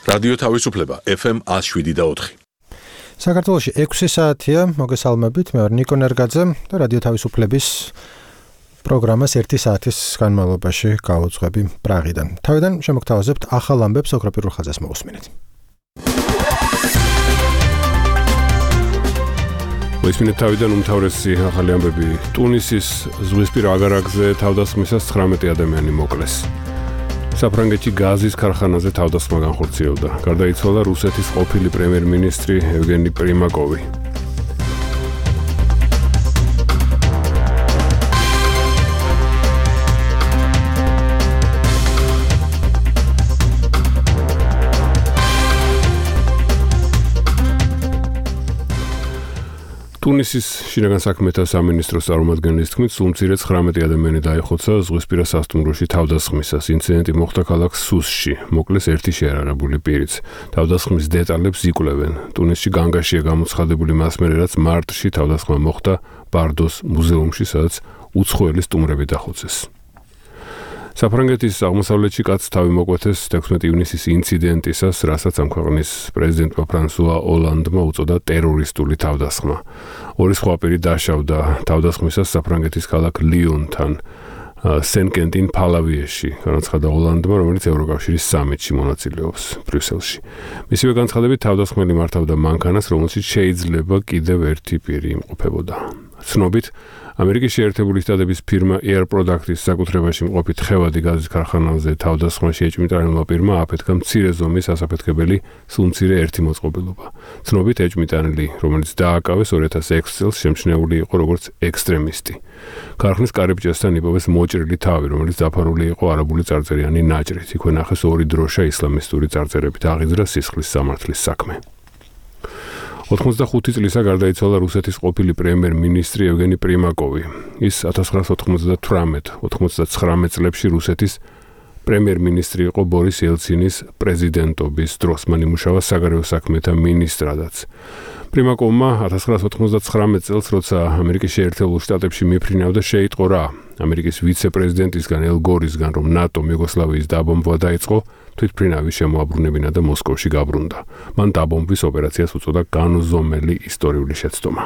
რადიო თავისუფლება FM 107.4. საქართველოში 6 საათია, მოგესალმებით, მე ვარ ნიკო ნერგაძე და რადიო თავისუფლების პროგრამას 1 საათის განმავლობაში გავუძღვები პრაღიდან. თავიდან შემოგთავაზებთ ახალ ამბებს ოქროპირულ ხაზას მოусმინეთ. მოისმინეთ თავიდან უმთავრესი ახალი ამბები. ტუნისის ზღვისპირა აგარაკზე თავდასხმისას 19 ადამიანი მოკლეს. საფრანგეთში გაზის ქარხანაზე თავდასხმა განხორციელდა. გარდაიცვალა რუსეთის ყოფილი პრემიერ-მინისტრი ევგენი პრიმაკოვი. ტუნისის შინაგან საქმეთა სამინისტროს წარმომადგენლის თქმით, სულ მცირე 19 ადამიანი დაიხოცა ზღვისპირა სასტუმროში თავდასხმისას. ინციდენტი მოხდა ქალაქ სუსში. მოკლეს ერთი შეარარებული პირიც. თავდასხმის დეტალებს იკვლევენ. ტუნისში განგაშია გამოცხადებული მასმერე, რაც მარტში თავდასხმა მოხდა ბარდოს მუზეუმში, სადაც უცხოელი სტუმრები დახოცეს. საფრანგეთის აღმოსავლეთში კაცს თავი მოკვეთეს 16 ივნისის ინციდენტისას, რასაც ამ ქვეყნის პრეზიდენტმა ფრანსუა ოლანდმა უწოდა ტერორისტული თავდასხმა. ორი სხვა პირი დაშავდა თავდასხმისას საფრანგეთის ქალაქ ლიონთან, სენ-კენტინ ფალავიეში, განაცხადა ოლანდმა, რომელიც ევროკავშირის სამიტში მონაწილეობს ბრიუსელში. მისივე განცხადებით თავდასხმელი მართავდა მანქანას, რომელშიც შეიძლება კიდევ ერთი პირი იმყოფებოდა. ცნობით, ამერიკის შეერთებული შტატების ფირმა Air Products-ის საკუთრებაში მყოფი თხევადი გაზის ქარხანაზე თავდასხმაში ეჭვმიტანილმა პირმა აფეთქა მცირე ზომის ასაფეთქებელი სულ მცირე ერთი მოწყობილობა. ცნობით, ეჭვმიტანილი, რომელიც დააკავეს 2006 წელს, შემჩნეული იყო როგორც ექსტრემისტი. ქარხნის კარიბჭესთან იპოვეს მოჭრილი თავი, რომელიც დაფარული იყო არაბული წარწერიანი ნაჭრით. იქვე ნახეს ორი დროშა ისლამისტური წარწერებით, აღიძრა სისხლის სამართლის საქმე. 85 წლისა გარდაიცვალა რუსეთის ყოფილი პრემიერ-მინისტრი ევგენი პრიმაკოვი. ის 1998-99 წლებში რუსეთის პრემიერ-მინისტრი იყო ბორის ელცინის პრეზიდენტობის დროს. მან იმუშავა საგარეო საქმეთა მინისტრადაც. პრიმაკოვმა 1999 წელს, როცა ამერიკის შეერთებულ შტატებში მიფრინავდა, შეიტყო რა ამერიკის ვიცე-პრეზიდენტისგან ელ გორისგან, რომ ნატომ იუგოსლავიის დაბომბვა დაიწყო, თვითმფრინავი შემოაბრუნებინა და მოსკოვში გაბრუნდა. მან დაბომბვის ოპერაციას უწოდა განუზომელი ისტორიული შეცდომა.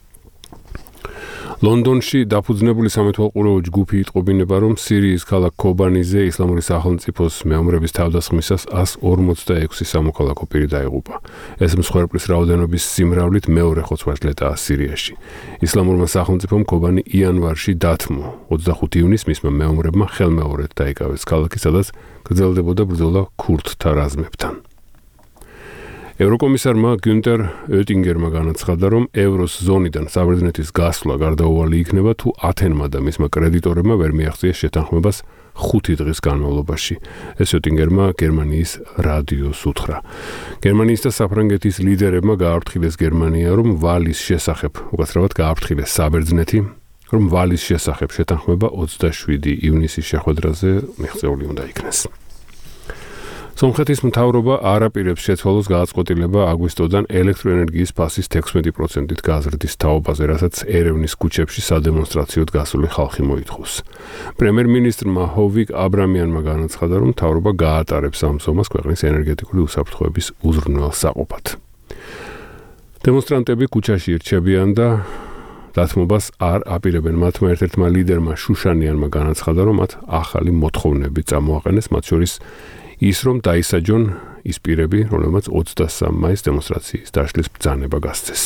ლონდონში დაფუძნებული სამეთვალყურეო ჯგუფი იტყობინება, რომ სირიის ქალაქ ქობანიზე ისლამური სახელმწიფოს მეომრების თავდასხმისას 146 სამოქალაქო პირი დაიღუპა. ეს მსხვერპლის რაოდენობის სიმრავლით მეორე ხოცვაჟლეტაა სირიაში. ისლამურმა სახელმწიფომ ქობანი იანვარში დათმო. 25 ივნისს მისმა მეომრებმა ხელმეორედ დაიკავეს ქალაქი, სადაც გრძელდებოდა ბრძოლა ქურდთა რაზმებთან. ევროკომისარმა გუნტერ ოტინგერმა განაცხადა, რომ ევროს ზონიდან საბერძნეთის გასვლა გარდაუვალი იქნება, თუ ათენმა და მისმა კრედიტორებმა ვერ მიაღწიეს შეთანხმებას 5 დღის განმავლობაში. ეს ოტინგერმა გერმანიის რადიოს უთხრა. გერმანიის და საფრანგეთის ლიდერებმა გააფრთხილეს გერმანია, რომ ვალის შესახებ, უკაცრავად გააფრთხილეს საბერძნეთი, რომ ვალის შესახებ შეთანხმება 27 ივნისის შეხვედრაზე მიღწეული უნდა იქნეს. სომხეთის მთავრობა არ აპირებს შეცვალოს გააწყვეტილება აგვისტოდან ელექტროენერგიის ფასის 16%-ით გაზრდის თაობაზე, რასაც ერევნის ქუჩებში სადემონსტრაციოდ გასული ხალხი მოითხოვს. პრემიერ-მინისტრმა ჰოვიკ აბრამიანმა განაცხადა, რომ მთავრობა გაატარებს ამ ზომას ქვეყნის ენერგეტიკული უსაფრთხოების უზრუნველსაყოფად. დემონსტრანტები ქუჩაში ირჩებიან და დათმობას არ აპირებენ. მათმა ერთ-ერთმა ლიდერმა შუშანიანმა განაცხადა, რომ მათ ახალი მოთხოვნები წამოაყენეს, მათ შორის ის, რომ დაისაჯონ ის პირები, რომლებმაც 23 მაისს დემონსტრაციის დაშლის ბრძანება გასცეს.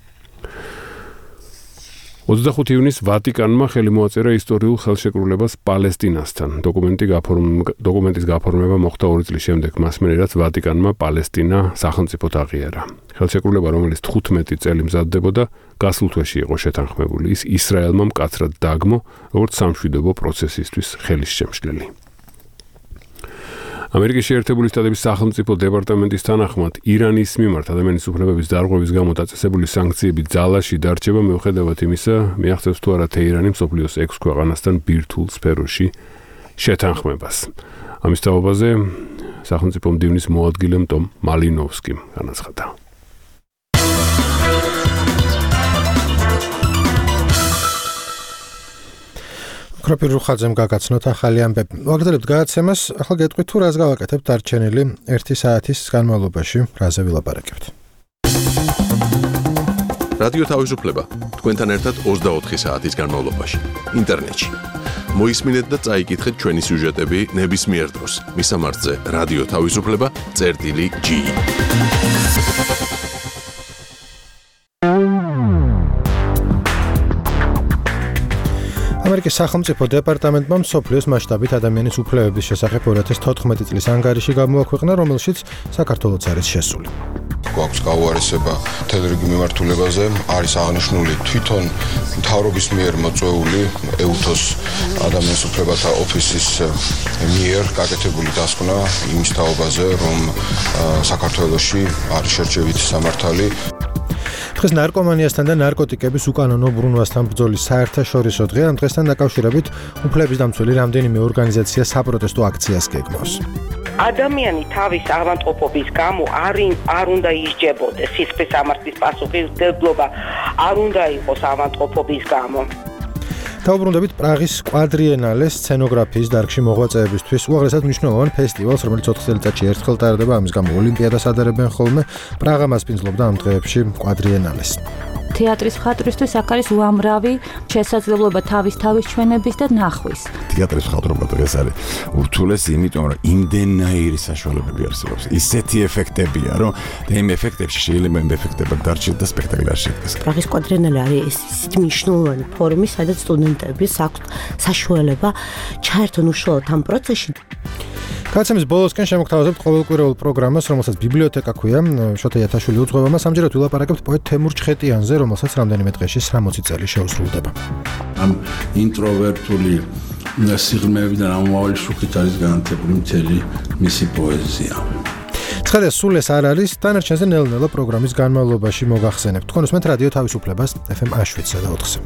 25 ივნისს ვატიკანმა ხელი მოაწერა ისტორიულ ხელშეკრულებას პალესტინასთან. დოკუმენტის გაფორმება მოხდა 2 წლის შემდეგ, მასმერე რაც ვატიკანმა პალესტინა სახელმწიფოდ აღიარა. ხელშეკრულება, რომელიც 15 წელი მზადდებოდა, გასულ თვეში იყო შეთანხმებული. ის ისრაელმა მკაცრად დაგმო, როგორც სამშვიდობო პროცესისთვის ხელის შემშლელი. ამერიკის შეერთებული შტატების სახელმწიფო დეპარტამენტის თანახმად, ირანის მიმართ ადამიანის უფლებების დარღვევის გამო დაწესებული სანქციები ძალაში დარჩება, მიუხედავად იმისა, მიაღწევს თუ არა თეირანი მსოფლიოს 6 ქვეყანასთან ბირთვულ სფეროში შეთანხმებას. ამის თაობაზე სახელმწიფო მდივნის მოადგილემ ტომ მალინოვსკიმ განაცხადა. ქროპირ რუხაძემ გაგაცნოთ ახალი ამბები. ვაგრძელებთ გადაცემას, ახლა გეტყვით თუ რას გავაკეთებთ დარჩენილი 1 საათის განმავლობაში, რაზე ვილაპარაკებთ. რადიო თავისუფლება თქვენთან ერთად 24 საათის განმავლობაში ინტერნეტში. მოისმინეთ და წაიკითხეთ ჩვენი სიუჟეტები ნებისმიერ დროს. მისამართზე რადიო თავისუფლება.gi. ამერიკის სახელმწიფო დეპარტამენტმა მსოფლიოს მასშტაბით ადამიანის უფლებების შესახებ 2014 წლის ანგარიში გამოაქვეყნა, რომელშიც საქართველოც არის შესული. გვაქვს გაუარესება მთელ რიგი მიმართულებაზე, არის აღნიშნული თვითონ მთავრობის მიერ მოწვეული EUTHOS ადამიანის უფლებათა ოფისის მიერ გაკეთებული დასკვნა იმის თაობაზე, რომ საქართველოში არის შერჩევითი სამართალი. დღეს ნარკომანიასთან და ნარკოტიკების უკანონო ბრუნვასთან ბრძოლის საერთაშორისო დღე, ამ დღესთან დაკავშირებით უფლების დამცველი რამდენიმე ორგანიზაცია საპროტესტო აქციას გეგმავს. ადამიანი თავის ავადმყოფობის გამო არ უნდა ისჯებოდეს, სისხლის სამართლის პასუხისმგებლობა არ უნდა იყოს ავადმყოფობის გამო. დაუბრუნდებით პრაღის კვადრიენალეს სცენოგრაფიის დარგში მოღვაწეებისთვის, უაღრესად მნიშვნელოვან ფესტივალს, რომელიც 4 წელიწადში ერთხელ ტარდება, ამის გამო ოლიმპიადას ადარებენ ხოლმე. პრაღა მასპინძლობდა ამ დღეებში კვადრიენალეს. თეატრის მხატვრისთვის აქ არის უამრავი შესაძლებლობა თავის ჩვენების და ნახვის. თეატრის მხატვრობა დღეს არის ურთულესი, იმიტომ რომ იმდენაირი საშუალებები არსებობს. ისეთი ეფექტებია, რომ იმ ეფექტებში შეიძლება იმ ეფექტებად დარჩეთ და სპექტაკლი არ შედგეს. პრაღის კვადრიენალე არის ისეთი მნიშვნელოვანი ფორუმი, სადაც სტუდენტები აქვს საშუალება ჩაერთონ უშუალოდ ამ პროცესში. გადაცემის ბოლოსკენ შემოგთავაზებთ ყოველკვირეულ პროგრამას, რომელსაც ბიბლიოთეკა ქვია, შოთა იათაშვილი უძღვება. ამჯერად ვილაპარაკებთ პოეტ თემურ ჩხეტიანზე, რომელსაც რამდენიმე დღეში 60 წელი შეუსრულდება. ამ ინტროვერტული სიღრმეებიდან ამავალი შუქით არის განათებული მთელი მისი პოეზია. ცხადია, სულ ეს არ არის, დანარჩენზე ნელ-ნელა პროგრამის განმავლობაში მოგახსენებთ. თქვენ უსმენთ რადიო თავისუფლებას FM 7/4.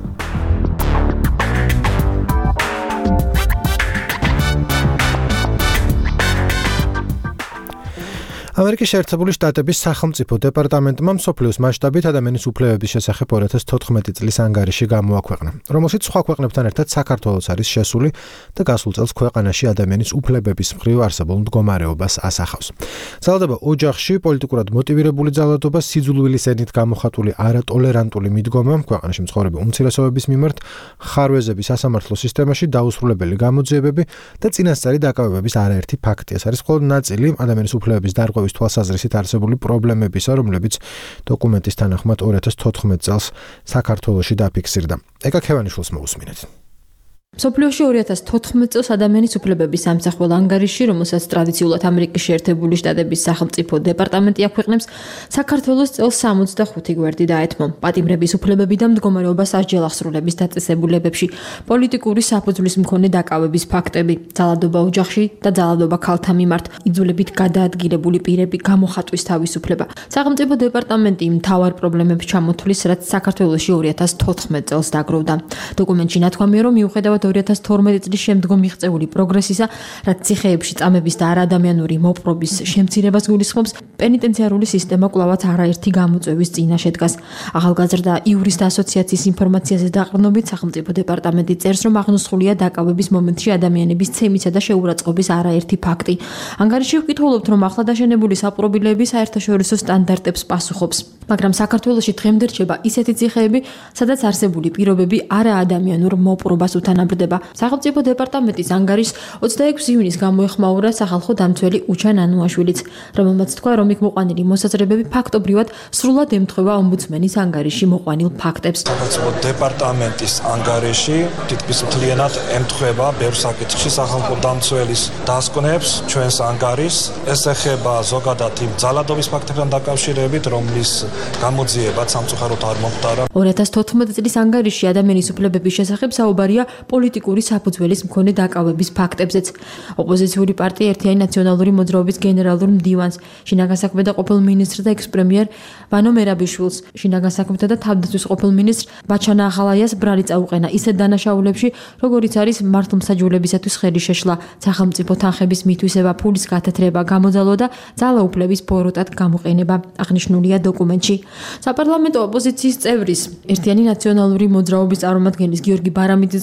ამერიკის შეერთებული შტატების სახელმწიფო დეპარტამენტმა მსოფლიოს მასშტაბით ადამიანის უფლებების შესახებ 2014 წლის ანგარიში გამოაქვეყნა, რომელშიც სხვა ქვეყნებთან ერთად საქართველოც არის შესული და გასულ წელს ქვეყანაში ადამიანის უფლებების მხრივ არსებულ მდგომარეობას ასახავს. ძალადობა ოჯახში, პოლიტიკურად მოტივირებული ძალადობა, სიძულვილის ენით გამოხატული არატოლერანტული მიდგომა ქვეყანაში მცხოვრები უმცირესობების მიმართ, ხარვეზები სასამართლო სისტემაში, დაუსრულებელი გამოძიებები და წინასწარი დაკავებების არაერთი ფაქტი. ეს არის მხოლოდ ნაწილი ადამიანის უფლებების დარღვევის თვალსაზრისით არსებული პრობლემებისა, რომლებიც დოკუმენტის თანახმად 2014 წელს საქართველოში დაფიქსირდა. ეკა ქევანიშვილს მოусმინეთ. მსოფლიოში 2014 წელს ადამიანის უფლებების სამსახურე ანგარიში, რომელსაც ტრადიციულად ამერიკის შეერთებული შტატების სახელმწიფო დეპარტამენტი აქვეყნებს, საქართველოს წელს 65 გვერდი დაეთმო. პატიმრების უფლებები და მდგომარეობას ასჯელ აღსრულების დაწესებულებებში, პოლიტიკური საფუძვლის მქონე დაკავების ფაქტები, ძალადობა ოჯახში და ძალადობა ქალთა მიმართ, იძულებით გადაადგილებული პირები გამოხატვის თავისუფლება. სახელმწიფო დეპარტამენტი მთავარ პრობლემებს ჩამოთვლის, რაც საქართველოში 2014 წელს დაგროვდა. დოკუმენტში ნათქვამია, რომ მიუხედავად 2012 წლის შემდგომ მიღწეული პროგრესისა, რაც ციხეებში წამების და არაადამიანური მოპყრობის შემცირებას გულისხმობს, პენიტენციარული სისტემა კვლავაც არაერთი გამოწვევის წინაშე შედგას. ახალგაზრდა იურისტთა ასოციაციის ინფორმაციაზე დაყრდნობით, სახელმწიფო დეპარტამენტი წერს, რომ აღნოსხულია დაკავების მომენტში ადამიანების ცემისა და შეურაცხყოფის არაერთი ფაქტი. ანგარიში ვკითხულობთ, რომ ახლა დაშენებული საპყრობილეები საერთაშორისო სტანდარტებს პასუხობს. მაგრამ საქართველოში დღემდე რჩება ისეთი ციხეები, სადაც არსებული პირობები არაადამიანურ მოპყრობას უთანაბრდება. სახელმწიფო დეპარტამენტის ანგარიშს 26 იუნის გამოეხმაურა სახალხო დამცველი უჩან ანუაშვილიც, რომელმაც თქვა, რომ იქ მოყვანილი მოსაზრებები ფაქტობრივად სრულად ემთხვევა ომბუდსმენის ანგარიში მოყვანილ ფაქტებს. სახელმწიფო დეპარტამენტის ანგარიში თითქმის მთლიანად ემთხვევა ბევრ საკითხში სახალხო დამცველის დასკვნებს, ჩვენს ანგარიშს. ეს ეხება ზოგადად იმ ძალადობის ფაქტებთან დაკავშირებით, რომლის გამოძიებაც სამწუხაროდ არ მომხდარა. 2014 წლის ანგარიში ადამიანის უფლებების შესახებ საუბარია პოლიტიკური საფუძველის მქონე დაკავების ფაქტებზეც. ოპოზიციური პარტია ერთიანი ნაციონალური მოძრაობის გენერალურ მდივანს, შინაგან საქმეთა და ყოფილ მინისტრ და ექს-პრემიერ ვანო მერაბიშვილს, შინაგან საქმეთა და თავდაცვის ყოფილ მინისტრ ბაჩანა ახალაიას ბრალი წაუყენა ისეთ დანაშაულებში, როგორიც არის მართლმსაჯულებისათვის ხელი შეშლა, სახელმწიფო თანხების მითვისება, ფულის გათეთრება, გამოძალვა და ძალაუფლების ბოროტად გამოყენება, აღნიშნულია დოკუმენტში. საპარლამენტო ოპოზიციის წევრის, ერთიანი ნაციონალური მოძრაობის წარმომადგენლის გიორგი ბარამიძის განცხადებით,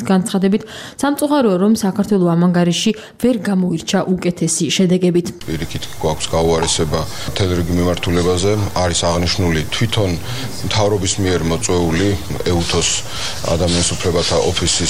განცხადებით, სამწუხაროა, რომ საქართველოს ამ ანგარიში ვერ გამოირჩა უკეთესი შედეგებით. პირიქით გვაქვს გაუარესება მთელ რიგი მიმართულებაზე, არის აღნიშნული თვითონ მთავრობის მიერ მოწვეული EUTOS ადამიანის უფლებათა ოფისის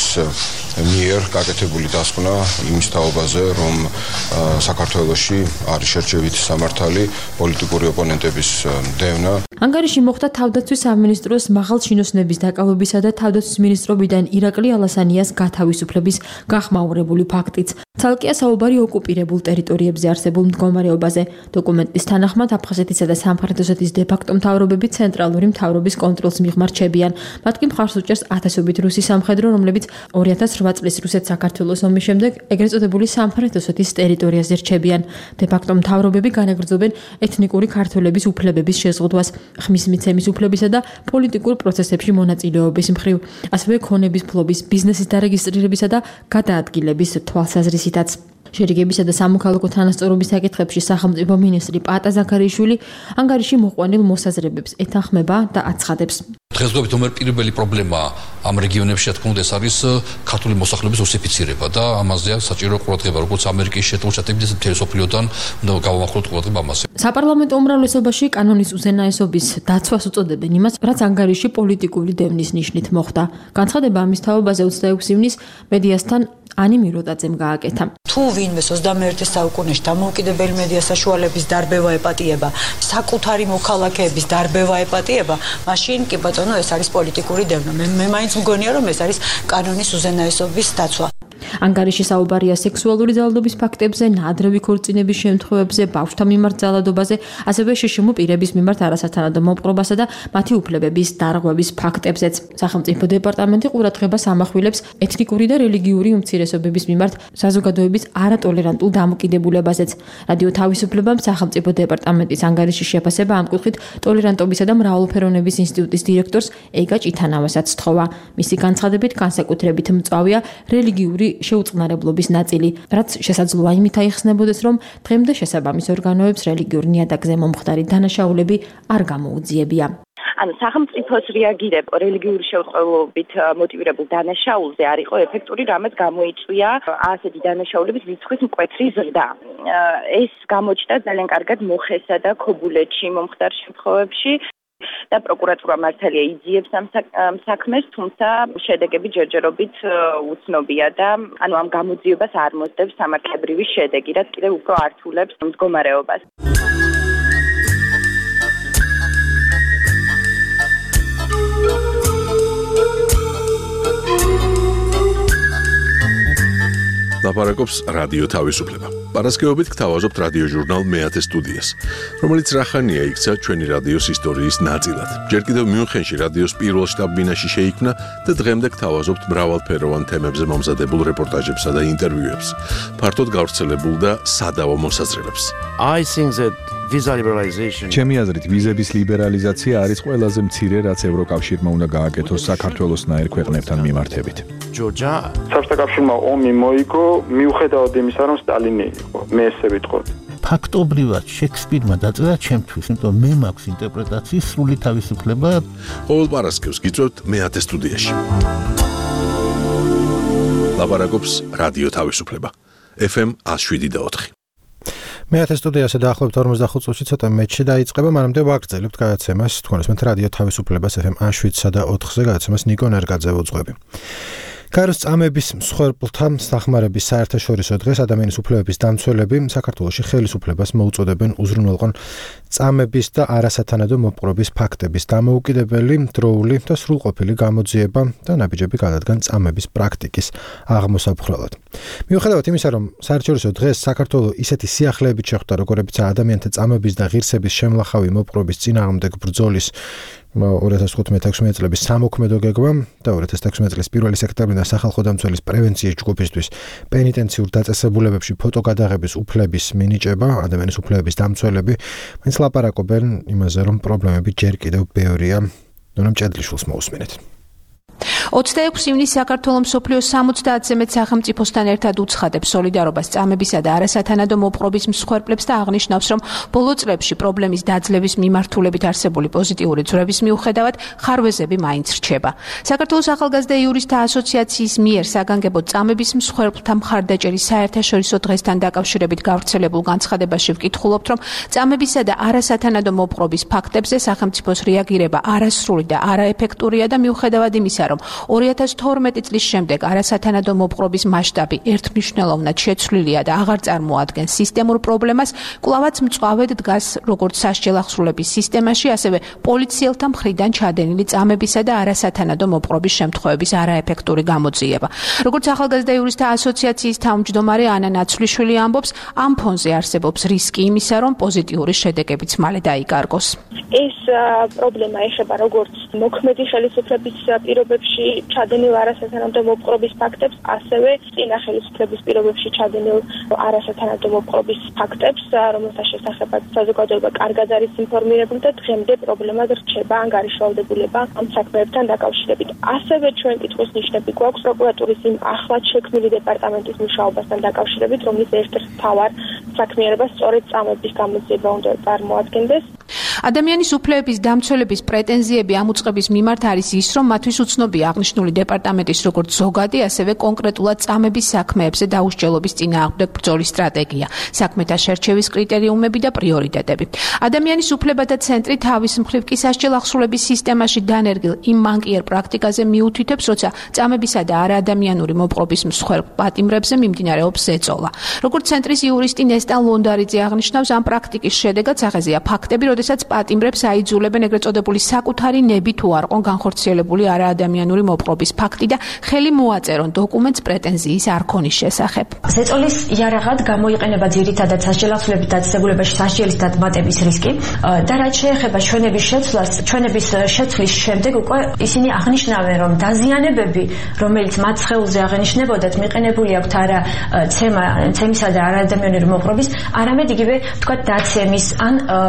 მიერ გაკეთებული დასკვნა იმის თაობაზე, რომ საქართველოში არის შერჩევითი სამართალი პოლიტიკური ოპონენტების დევნა. ანგარიში მოხდა თავდაცვის სამინისტროს მაღალჩინოსნების დაკავებისა და თავდაცვის მინისტრობიდან ირაკლი ალასანიას გათავისუფლების გახმაურებული ფაქტიც. ცალკეა საუბარი ოკუპირებულ ტერიტორიებზე არსებულ მდგომარეობაზე. დოკუმენტის თანახმად აფხაზეთისა და სამხრეთ-ოსეთის დე-ფაქტო მთავრობები ცენტრალური მთავრობის კონტროლს მიღმარჩებიან. მათ კი მხარს უჭერს ათასობით რუსი სამხედრო, რომლებიც 2008 წლის რუსეთ-საქართველოს ომის შემდეგ ეგრეთ წოდებული სამხრეთ-ოსეთის ტერიტორიაზე რჩებიან. დე-ფაქტო მთავრობები განაგრძობენ ეთნიკური ქართველების უფლებების შეზღუდვას, ხმის მიცემის უფლებისა და პოლიტიკურ პროცესებში მონაწილეობის მხრივ, ასევე ქონების ფლობის, ბიზნესის დარეგისტრირებისა და გადაადგილების თვალსაზრისითაც. შერიგებისა და სამოქალაქო თანასწორობის საკითხებში სახელმწიფო მინისტრი პატა ზაქარიშვილი ანგარიში მოყვანილ მოსაზრებებს ეთანხმება და აცხადებს. დღესდღეობით პირველი პრობლემა ამ რეგიონებში თქო უნდა ეს არის ქართული მოსახლეობის რუსიფიცირება და ამაზე საჭირო ყურადღება როგორც ამერიკის შეერთებული შტატების და მთელი სოფლიოდან უნდა გავამახვილოთ ყურადღება ამაზე. საპარლამენტო უმრავლესობაში კანონის უზენაესობის დაცვას უწოდებენ იმას, რაც ანგარიში პოლიტიკური დევნის ნიშნით მოხდა. განცხადება ამის თაობაზე 26 ივნის მედიასთან ანი მიროტაძემ გააკეთა. თუ ვინმე 21 საუკუნეში დამოუკიდებელი მედია საშუალების დარბევა ეპატიება, საკუთარი მოქალაქეების დარბევა ეპატიება, მაშინ კი ბატონო ეს არის პოლიტიკური დევნა. მე მაინც მგონია რომ ეს არის კანონის უზენაესობის დაცვა. ანგარიში საუბარია სექსუალური ძალადობის ფაქტებზე, ნაადრევი ქორწინების შემთხვევებზე, ბავშვთა მიმართ ძალადობაზე, ასევე შშმ პირების მიმართ არასათანადო მოპყრობასა და მათი უფლებების დარღვევის ფაქტებზეც. სახელმწიფო დეპარტამენტი ყურადღებას ამახვილებს ეთნიკური და რელიგიური უმცირესობების მიმართ საზოგადოების არატოლერანტულ დამოკიდებულებაზეც. რადიო თავისუფლებამ სახელმწიფო დეპარტამენტის ანგარიშის შეფასება ამ კუთხით ტოლერანტობისა და მრავალფეროვნების ინსტიტუტის დირექტორს ეგა ჭითანავასაც სთხოვა. მისი განცხადებით განსაკუთრებით მწვავეა რელიგიური შეუწყნარებლობის ნაწილი, რაც შესაძლოა იმით აიხსნებოდეს, რომ დღემდე შესაბამის ორგანოებს რელიგიურ ნიადაგზე მომხდარი დანაშაულები არ გამოუძიებია. ანუ სახელმწიფოს რეაგირება რელიგიური შეუწყებლობით მოტივირებულ დანაშაულზე არ იყო ეფექტური, რამაც გამოიწვია ასეთი დანაშაულების რიცხვის მკვეთრი ზრდა. ეს გამოჩნდა ძალიან კარგად მოხესა და ქობულეთში მომხდარ შემთხვევებში. და პროკურატურა მართალია იძიებს ამ საქმეს, თუმცა შედეგები ჯერჯერობით უცნობია და ანუ ამ გამოძიებას არ მოსდევს სამართლებრივი შედეგი, რაც კიდევ უფრო ართულებს მდგომარეობას. ლაპარაკობს რადიო თავისუფლება. პარასკევობით გთავაზობთ რადიო ჟურნალ მეათე სტუდიას, რომელიც რახანია იქცა ჩვენი რადიოს ისტორიის ნაწილად. ჯერ კიდევ მიუნხენში რადიოს პირველ შტაბ-ბინაში შეიქმნა და დღემდე გთავაზობთ მრავალფეროვან თემებზე მომზადებულ რეპორტაჟებსა და ინტერვიუებს, ფართოდ გავრცელებულ და სადავო მოსაზრებებს. ჩემი აზრით, ვიზების ლიბერალიზაცია არის ყველაზე მცირე, რაც ევროკავშირმა უნდა გააკეთოს საქართველოსნაირ ქვეყნებთან მიმართებით. საბჭოთა კავშირმა ომი მოიგო, მიუხედავად იმისა, რომ სტალინი იყო. მე ესე ვიტყოდი. ფაქტობრივად შექსპირმა დაწერა ჩემთვის, იმიტომ მე მაქვს ინტერპრეტაციის სრული თავისუფლება. ყოველ პარასკევს გიწევთ მეათე სტუდიაში. ლაპარაკობს რადიო თავისუფლება. FM 107.4. მეათე სტუდიაზე დაახლოებით 45 წუთში ცოტა მეტში დაიწყება, მანამდე ვაგრძელებთ გადაცემას, თქვენს რადიო თავისუფლებას FM 107-სა და 4-ზე გადაცემას ნიკო ნერგაძე უძღვები. გაროს წამების მსხვერპლთა სახმარების საერთაშორისო დღეს ადამიანის უფლებების დამცველები საქართველოში ხელისუფლებას მოუწოდებენ უზრუნველყონ წამების და არასათანადო მოპყრობის ფაქტების დამოუკიდებელი, დროული და სრულყოფილი გამოძიება და ნაბიჯები გადადგან წამების პრაქტიკის აღმოსაფხრელად. მიუხედავად იმისა, რომ საერთაშორისო დღეს საქართველოს ისეთი სიახლეებით შეხვდა, როგორებიცაა ადამიანთა წამების და ღირსების შემლახავი მოპყრობის წინააღმდეგ ბრძოლის 2015-16 წლების სამოქმედო გეგმა და 2016 წლის 1 სექტემბრიდან სახალხო დამცველის პრევენციის ჯგუფისთვის პენიტენციურ დაწესებულებებში ფოტოგადაღების უფლების მინიჭება, ადამიანის უფლებების დამცველები მაინც ლაპარაკობენ იმაზე, რომ პრობლემები ჯერ კიდევ ბევრია. ნონა მჭედლიშვილს მოусმინეთ. 26 ივნისს საქართველოს მსოფლიოს 70-ზე მეტ სახელმწიფოსთან ერთად უცხადებს სოლიდარობას წამებისა და არასათანადო მოპყრობის მსხვერპლებს და აღნიშნავს, რომ ბოლო წლებში პრობლემის დაძლევის მიმართულებით არსებული პოზიტიური ძვრების მიუხედავად ხარვეზები მაინც რჩება. საქართველოს ახალგაზრდა იურისტთა ასოციაციის მიერ საგანგებოდ წამების მსხვერპლთა მხარდაჭერის საერთაშორისო დღესთან დაკავშირებით გავრცელებულ განცხადებაში ვკითხულობთ, რომ წამებისა და არასათანადო მოპყრობის ფაქტებზე სახელმწიფოს რეაგირება არასრული და არაეფექტურია და მიუხედავად იმისა, რომ 2012 წლის შემდეგ არასათანადო მოპყრობის მასშტაბი ერთმნიშვნელოვნად შეცვლილია და აღარ წარმოადგენს სისტემურ პრობლემას, კვლავაც მწვავედ დგას როგორც სასჯელ ახსრულების სისტემაში, ასევე პოლიციელთა მხრიდან ჩადენილი წამებისა და არასათანადო მოპყრობის შემთხვევების არაეფექტური გამოძიება. როგორც ახალგაზრდა იურისტთა ასოციაციის თავმჯდომარე ანა ნაცვლიშვილი ამბობს, ამ ფონზე არსებობს რისკი იმისა, რომ პოზიტიური შედეგებიც მალე დაიკარგოს. ეს პრობლემა ეხება როგორც მოქმედი ხელისუფლების პირობებში ჩადენილ არასათანადო მოპყრობის ფაქტებს, ასევე წინა ხელისუფლების პირობებში ჩადენილ არასათანადო მოპყრობის ფაქტებს, რომელთა შესახებაც საზოგადოება კარგად არის ინფორმირებული და დღემდე პრობლემად რჩება ან გარიშვალდებულება ამ საქმეებთან დაკავშირებით. ასევე ჩვენ კითხვის ნიშნები გვაქვს პროკურატურის იმ ახლად შექმნილი დეპარტამენტის მუშაობასთან დაკავშირებით, რომლის ერთ-ერთ მთავარ საქმიანობას სწორედ წამების გამოძიება უნდა წარმოადგენდეს. ადამიანის უფლებების დამცველების პრეტენზიები ამ უწყების მიმართ არის ის, რომ მათთვის უცნობია აღნიშნული დეპარტამენტის როგორც ზოგადი, ასევე კონკრეტულად წამების საქმეებზე დაუსჯელობის წინააღმდეგ ბრძოლის სტრატეგია, საქმეთა შერჩევის კრიტერიუმები და პრიორიტეტები. ადამიანის უფლებათა ცენტრი თავის მხრივ კი სასჯელ ახსრულების სისტემაში დანერგილ იმ მანკიერ პრაქტიკაზე მიუთითებს, როცა წამებისა და არაადამიანური მოპყრობის მსხვერპლ პატიმრებზე მიმდინარეობს ზეწოლა. როგორც ცენტრის იურისტი ნესტან ლონდარიძე აღნიშნავს, ამ პრაქტიკის შედეგად სახეზეა ფაქტები, როდესაც პატიმრებს აიძულებენ ეგრეთ წოდებული საკუთარი ნები თუ არ ყონ განხორციელებული არაადამიანური მოპყრობის ფაქტი და ხელი მოაწერონ დოკუმენტს პრეტენზიის არქონის შესახებ. ზეწოლის იარაღად გამოიყენება ძირითადად სასჯელ ახსრულების დაწესებულებაში სასჯელის დატმატების რისკი და რაც შეეხება ჩვენების შეცვლას, ჩვენების შეცვლის შემდეგ უკვე ისინი აღნიშნავენ, რომ დაზიანებები, რომელიც მათ სხეულზე აღენიშნებოდათ, მიყენებული აქვთ არა ცემისა და არაადამიანური მოპყრობის, არამედ იგივე თქვა დაცემის ან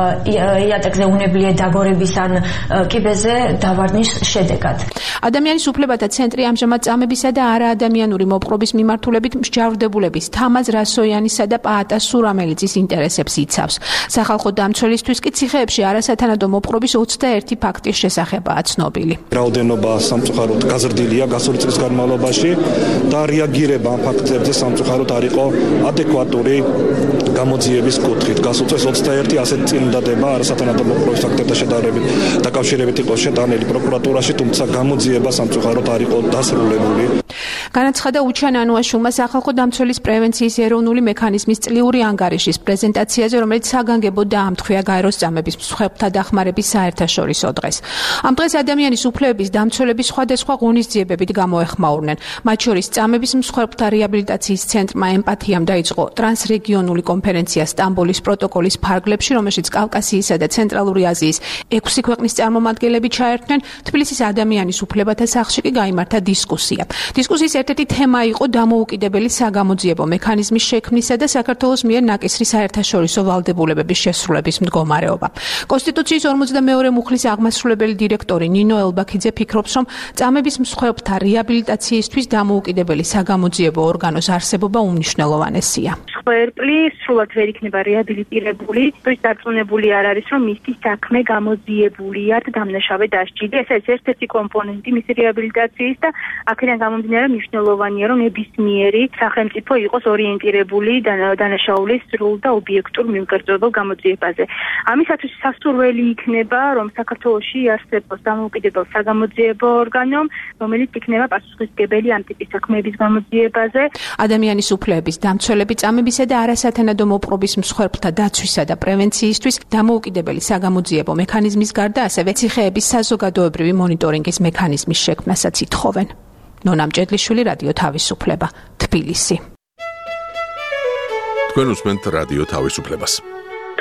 იატაკზე უნებლიე დაგორების ან კიბეზე დავარდნის შედეგად. ადამიანის უფლებათა ცენტრი ამჟამად წამებისა და არაადამიანური მოპყრობის მიმართულებით მსჯავრდებულების თამაზ რასოიანისა და პაატა სურამელიძის ინტერესებს იცავს. სახალხო დამცველისთვის კი ციხეებში არასათანადო მოპყრობის 21 ფაქტის შესახებაა ცნობილი. რაოდენობა სამწუხაროდ გაზრდილია გასული წლის განმავლობაში და რეაგირება ამ ფაქტებზე სამწუხაროდ არ იყო ადეკვატური გამოძიების კუთხით. გასულ წელს 21 ასეთ წინადადება არასათანადო მოპყრობის ფაქტებთან შედარებით დაკავშირებით იყო შეტანილი პროკურატურაში, თუმცა გამოძიება სამწუხაროდ არ იყო დასრულებული. განაცხადა უჩან ანუაშვილმა სახალხო დამცველის პრევენციის ეროვნული მექანიზმის წლიური ანგარიშის პრეზენტაციაზე, რომელიც საგანგებოდ დაამთხვია გაეროს წამების მსხვერპლთა დახმარების საერთაშორისო დღეს. ამ დღეს ადამიანის უფლებების დამცველების სხვადასხვა ღონისძიებებით გამოეხმაურნენ. მათ შორის წამების მსხვერპლთა რეაბილიტაციის ცენტრმა ემპათიამ დაიწყო ტრანსრეგიონული კონფერენცია სტამბოლის პროტოკოლის ფარგლებში, რომელშიც კავკასიისა და ცენტრალური აზიის 6 ქვეყნის წარმომადგენლები ჩაერთნენ. თბილისის ადამიანის უფლებათა სახლში კი გაიმართა დისკუსია. დისკუსიის ერთ-ერთი თემა იყო დამოუკიდებელი საგამოძიებო მექანიზმის შექმნისა და საქართველოს მიერ ნაკისრი საერთაშორისო ვალდებულებების შესრულების მდგომარეობა. კონსტიტუციის 42 მუხლის აღმასრულებელი დირექტორი ნინო ელბაქიძე ფიქრობს, რომ წამების მსხვერპლთა რეაბილიტაციისთვის დამოუკიდებელი საგამოძიებო ორგანოს არსებობა უმნიშვნელოვანესია. მსხვერპლი სრულად ვერ იქნება რეაბილიტირებული, ის დარწმუნებული არ არის, რომ მისი საქმე გამოძიებულია და დამნაშავე დასჯილი. ეს არის ერთ-ერთი კომპონენტი მისი რეაბილიტაციის და აქედან გამომდინარე მნიშვნელოვანია, რომ ნებისმიერი სახელმწიფო იყოს ორიენტირებული დანაშაულის სრულ და ობიექტურ მიმგრძობელ გამოძიებაზე. ამისათვის სასურველი იქნება, რომ საქართველოში არსებობს დამოუკიდებელ საგამოძიებო ორგანო, რომელიც იქნება პასუხისმგებელი ამ ტიპის საქმეების გამოძიებაზე. ადამიანის უფლებების დამცველები წამებისა და არასათანადო მოპყრობის მსხვერპლთა დაცვისა და პრევენციისთვის დამოუკიდებელი საგამოძიებო მექანიზმის გარდა ასევე ციხეების საზოგადოებრივი მონიტორინგის მექანიზმის შექმნასაც ითხოვენ. ნონა მჭედლიშვილი, რადიო თავისუფლება, თბილისი. თქვენ უსმენთ რადიო თავისუფლებას.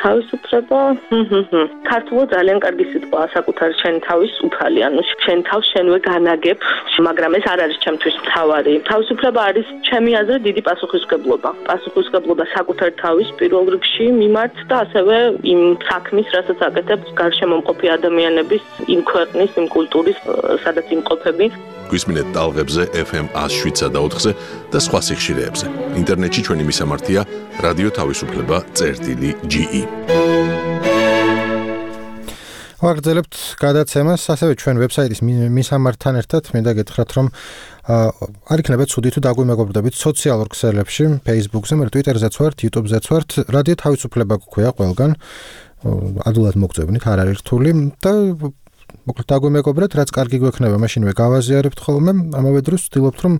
თავისუფლება ქართულად ძალიან კარგი სიტყვაა საკუთარი შენი თავის უფალი, ანუ შენ თავს შენვე განაგებ, მაგრამ ეს არ არის ჩემთვის მთავარი. თავისუფლება არის ჩემი აზრით დიდი პასუხისმგებლობა. პასუხისმგებლობა საკუთარი თავის პირველ რიგში მიმართ და ასევე იმ საქმის, რასაც აკეთებს გარშემო მყოფი ადამიანების, იმ ქვეყნის, იმ კულტურის, სადაც იმყოფები. გვისმინეთ ტალღებზე FM 107.4-ზე და სხვა სიხშირეებზე. ინტერნეტში ჩვენი მისამართია რადიო თავისუფლება.ge. ვაგრძელებთ გადაცემას, ასევე ჩვენ ვებსაიტის მისამართთან ერთად მინდა გითხრათ, რომ არ იქნება ცუდი თუ დაგვიმეგობრდებით სოციალურ ქსელებში, Facebook-ზე, მე Twitter-ზეც ვართ, YouTube-ზეც ვართ, რადიო თავისუფლება გქვია ყველგან. ადვილად მოგწებნით, არ არის რთული და მოკლედ დაგვიმეგობრეთ, რაც კარგი გვექნება, მაშინვე გავაზიარებთ ხოლმე. ამავე დროს ვცდილობთ, რომ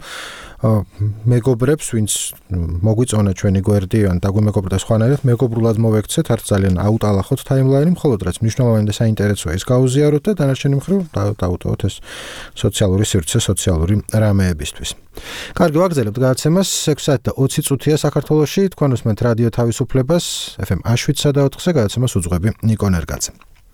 მეგობრებს, ვინც მოგვიწონა ჩვენი გვერდი, ან დაგვიმეგობრდა სხვანაირად, მეგობრულად მოვექცეთ, არც ძალიან აუტალახოთ ტაიმლაინი, მხოლოდ რაც მნიშვნელოვანი და საინტერესოა, ის გავაზიაროთ და დანარჩენი მხრივ დავუტოვოთ ეს სოციალური სივრცე, სოციალური რამეებისთვის. კარგი, ვაგრძელებთ გადაცემას. 6:20 წუთია საქართველოში, თქვენ უსმენთ რადიო თავისუფლებას, FM 107.4-ზე გადაცემას უძღვები ნიკო ნერგაძე.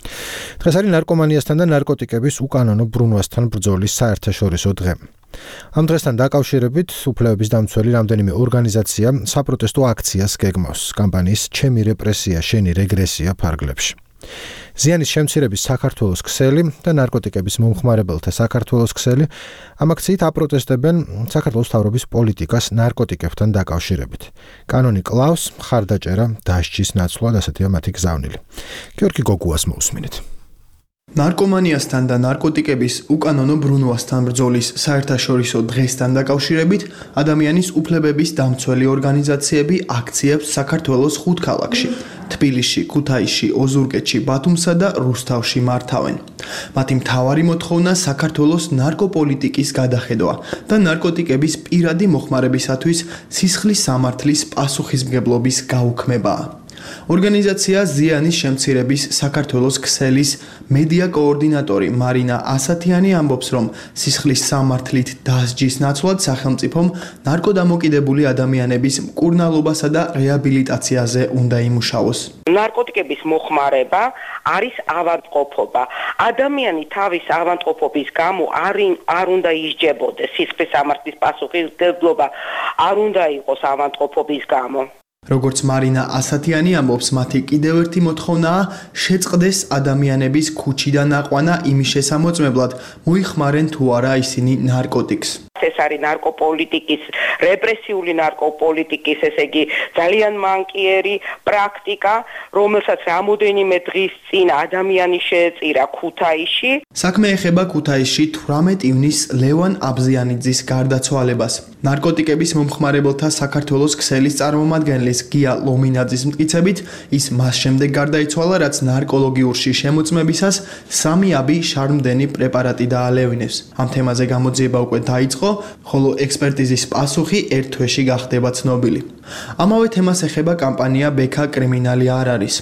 დღეს არის ნარკომანიასთან და ნარკოტიკების უკანონო ბრუნვასთან ბრძოლის საერთაშორისო დღე. ამ დღესთან დაკავშირებით უფლებების დამცველი რამდენიმე ორგანიზაცია საპროტესტო აქციას გეგმავს კამპანიის ჩემი რეპრესია, შენი რეგრესია ფარგლებში. ზიანის შემცირების საქართველოს ქსელი და ნარკოტიკების მომხმარებელთა საქართველოს ქსელი ამ აქციით აპროტესტებენ საქართველოს მთავრობის პოლიტიკას ნარკოტიკებთან დაკავშირებით. კანონი კლავს, მხარდაჭერა დასჯის ნაცვლად, ასეთია მათი გზავნილი. გიორგი გოგუას მოусმინეთ. ნარკომანიასთან და ნარკოტიკების უკანონო ბრუნვასთან ბრძოლის საერთაშორისო დღესთან დაკავშირებით ადამიანის უფლებების დამცველი ორგანიზაციები აქციებს საქართველოს 5 ქალაქში: თბილისში, ქუთაისში, ოზურგეთში, ბათუმსა და რუსთავში მართავენ. მათი მთავარი მოთხოვნა საქართველოს ნარკოპოლიტიკის გადახედვა და ნარკოტიკების პირადი მოხმარებისათვის სისხლის სამართლის პასუხისმგებლობის გაუქმებაა. ორგანიზაცია ზიანის შემცირების საქართველოს ქსელის მედია კოორდინატორი მარინა ასათიანი ამბობს, რომ სისხლის სამართლით დასჯის ნაცვლად სახელმწიფომ ნარკოდამოკიდებული ადამიანების მკურნალობასა და რეაბილიტაციაზე უნდა იმუშაოს. ნარკოტიკების მოხმარება არის ავადმყოფობა. ადამიანი თავის ავადმყოფობის გამო არ უნდა ისჯებოდეს. სისხლის სამართლის პასუხისმგებლობა არ უნდა იყოს ავადმყოფობის გამო. როგორც მარინა ასათიანი ამბობს, მათი კიდევ ერთი მოთხოვნაა შეწყდეს ადამიანების ქუჩიდან აყვანა იმის შესამოწმებლად, მოიხმარენ თუ არა ისინი ნარკოტიკს. ეს არის ნარკოპოლიტიკის, რეპრესიული ნარკოპოლიტიკის, ესე იგი ძალიან მანკიერი პრაქტიკა, რომელსაც რამოდენიმე დღის წინ ადამიანი შეეწირა ქუთაისში. საქმე ეხება ქუთაისში 18 ივნისს ლევან აბზიანიძის გარდაცვალებას. ნარკოტიკების მომხმარებელთა საქართველოს ქსელის წარმომადგენლის გია ლომინაძის მტკიცებით, ის მას შემდეგ გარდაიცვალა, რაც ნარკოლოგიურში შემოწმებისას სამიაბი შარმდენი პრეპარატი დაალევინებს. ამ თემაზე გამოძიება უკვე დაიწყო, ხოლო ექსპერტიზის პასუხი ერთ თვეში გახდება ცნობილი. ამავე თემას ეხება კამპანია ბექა კრიმინალი არ არის.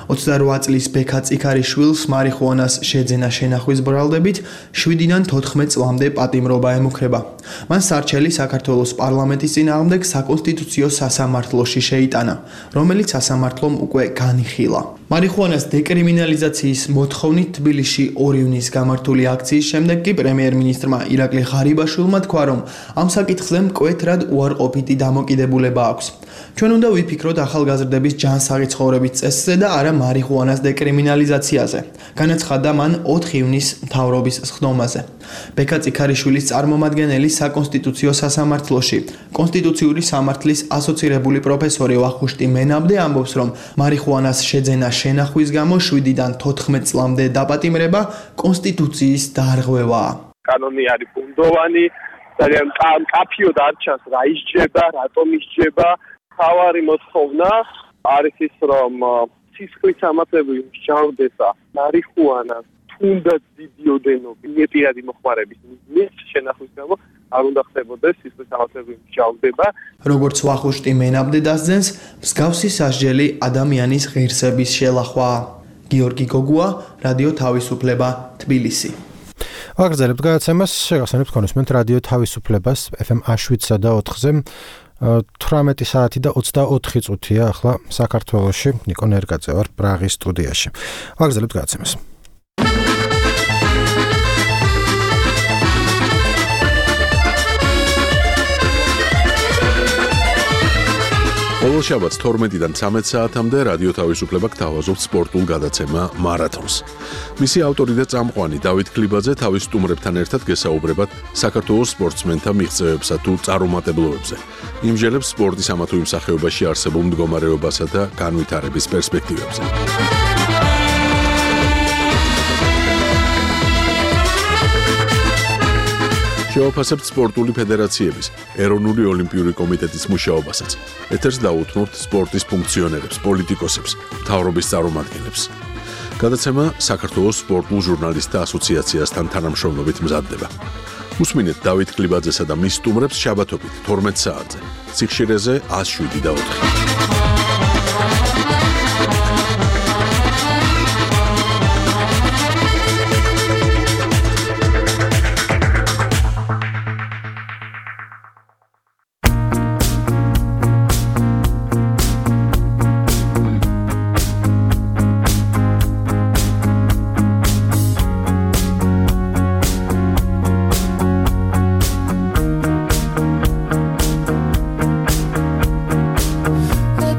28 წლის ბექა წიქარიშვილს მარიხუანას შეძენა შენახვის ბრალდებით 7-დან 14 წლამდე პატიმრობა ემუქრება. მან სარჩელი საქართველოს პარლამენტის წინააღმდეგ საკონსტიტუციო სასამართლოში შეიტანა, რომელიც სასამართლომ უკვე განიხილა. მარიხუანას დეკრიმინალიზაციის მოთხოვნით თბილისში 2 ივნისს გამართული აქციის შემდეგ კი პრემიერ-მინისტრმა ირაკლი ღარიბაშვილმა თქვა, რომ ამ საკითხზე მკვეთრად უარყოფითი დამოკიდებულება აქვს. ჩვენ უნდა ვიფიქროთ ახალგაზრდების ჯანსაღი ცხოვრების წესზე და არა მარიხუანას დეკრიმინალიზაციაზე, განაცხადა მან 4 ივნისს მთავრობის სხდომაზე. ბექა წიქარიშვილის წარმომადგენელი საკონსტიტუციო სასამართლოში, კონსტიტუციური სამართლის ასოცირებული პროფესორი ვახუშტი მენაბდე ამბობს, რომ მარიხუანას შეძენა შენახვის გამო 7-დან 14 წლამდე დაპატიმრება კონსტიტუციის დარღვევაა. კანონი არის ბუნდოვანი, ძალიან კაფიოდ არ ჩანს რა ისჯება, რატომ ისჯება. თავარი მოთხოვნა არის ის, რომ სისხლის სამართლები მსჯავრდება მარიხუანას თუნდაც დიდი ოდენობით პირადი მოხმარების მიზნით შენახვის გამო არ უნდა ხდებოდეს სისხლის სამართლები მსჯავრდება. როგორც ვახუშტი მენაბდე დასძენს, მსგავსი სასჯელი ადამიანის ღირსების შელახვაა. გიორგი გოგუა, რადიო თავისუფლება, თბილისი. ვაგრძელებთ გადაცემას, შეგახსენებთ, თქვენ უსმენთ რადიო თავისუფლებას FM 107.4-ზე. 18 საათი და 24 წუთია ახლა საქართველოში. ნიკო ნერგაძე ვარ პრაღის სტუდიაში. ვაგრძელებთ გადაცემას. ყოველ შაბათს 12-დან 13 საათამდე რადიო თავისუფლება გთავაზობთ სპორტულ გადაცემა მარათონს. მისი ავტორი და წამყვანი დავით ქლიბაძე თავის სტუმრებთან ერთად გესაუბრებათ საქართველოს სპორტსმენთა მიღწევებსა თუ წარუმატებლობებზე. იმჟელებს სპორტის ამა თუ იმ სახეობაში არსებულ მდგომარეობასა და განვითარების პერსპექტივებზე. შევაფასებთ სპორტული ფედერაციების, ეროვნული ოლიმპიური კომიტეტის მუშაობასაც. ეთერს დაუთმობთ სპორტის ფუნქციონერებს, პოლიტიკოსებს, მთავრობის წარმომადგენლებს. გადაცემა საქართველოს სპორტულ ჟურნალისტთა ასოციაციასთან თანამშრომლობით მზადდება. უსმინეთ დავით ქლიბაძესა და მის სტუმრებს შაბათობით 12 საათზე. სიხშირეზე 107.4. Let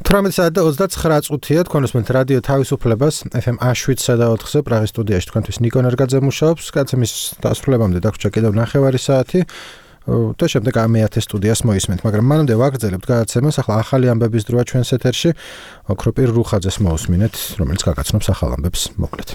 18:29 წუთია თქვენოსმენთ რადიო თავისუფლებას FM 107.4-ზე პრაღის სტუდიაში თქვენთვის ნიკო ნერგაძე მუშაობს. კაცემის დასრულებამდე დაგვრჩა კიდევ 9 საათი. და შემდეგ ამეათე სტუდიას მოისმენთ, მაგრამ მანამდე ვაგრძელებთ გადაცემას. ახლა ახალი ამბების დროა ჩვენს ეთერში. ოქროპირ რუხაძეს მოусმინეთ, რომელიც გაგაცნობს ახალ ამბებს. მოკლედ.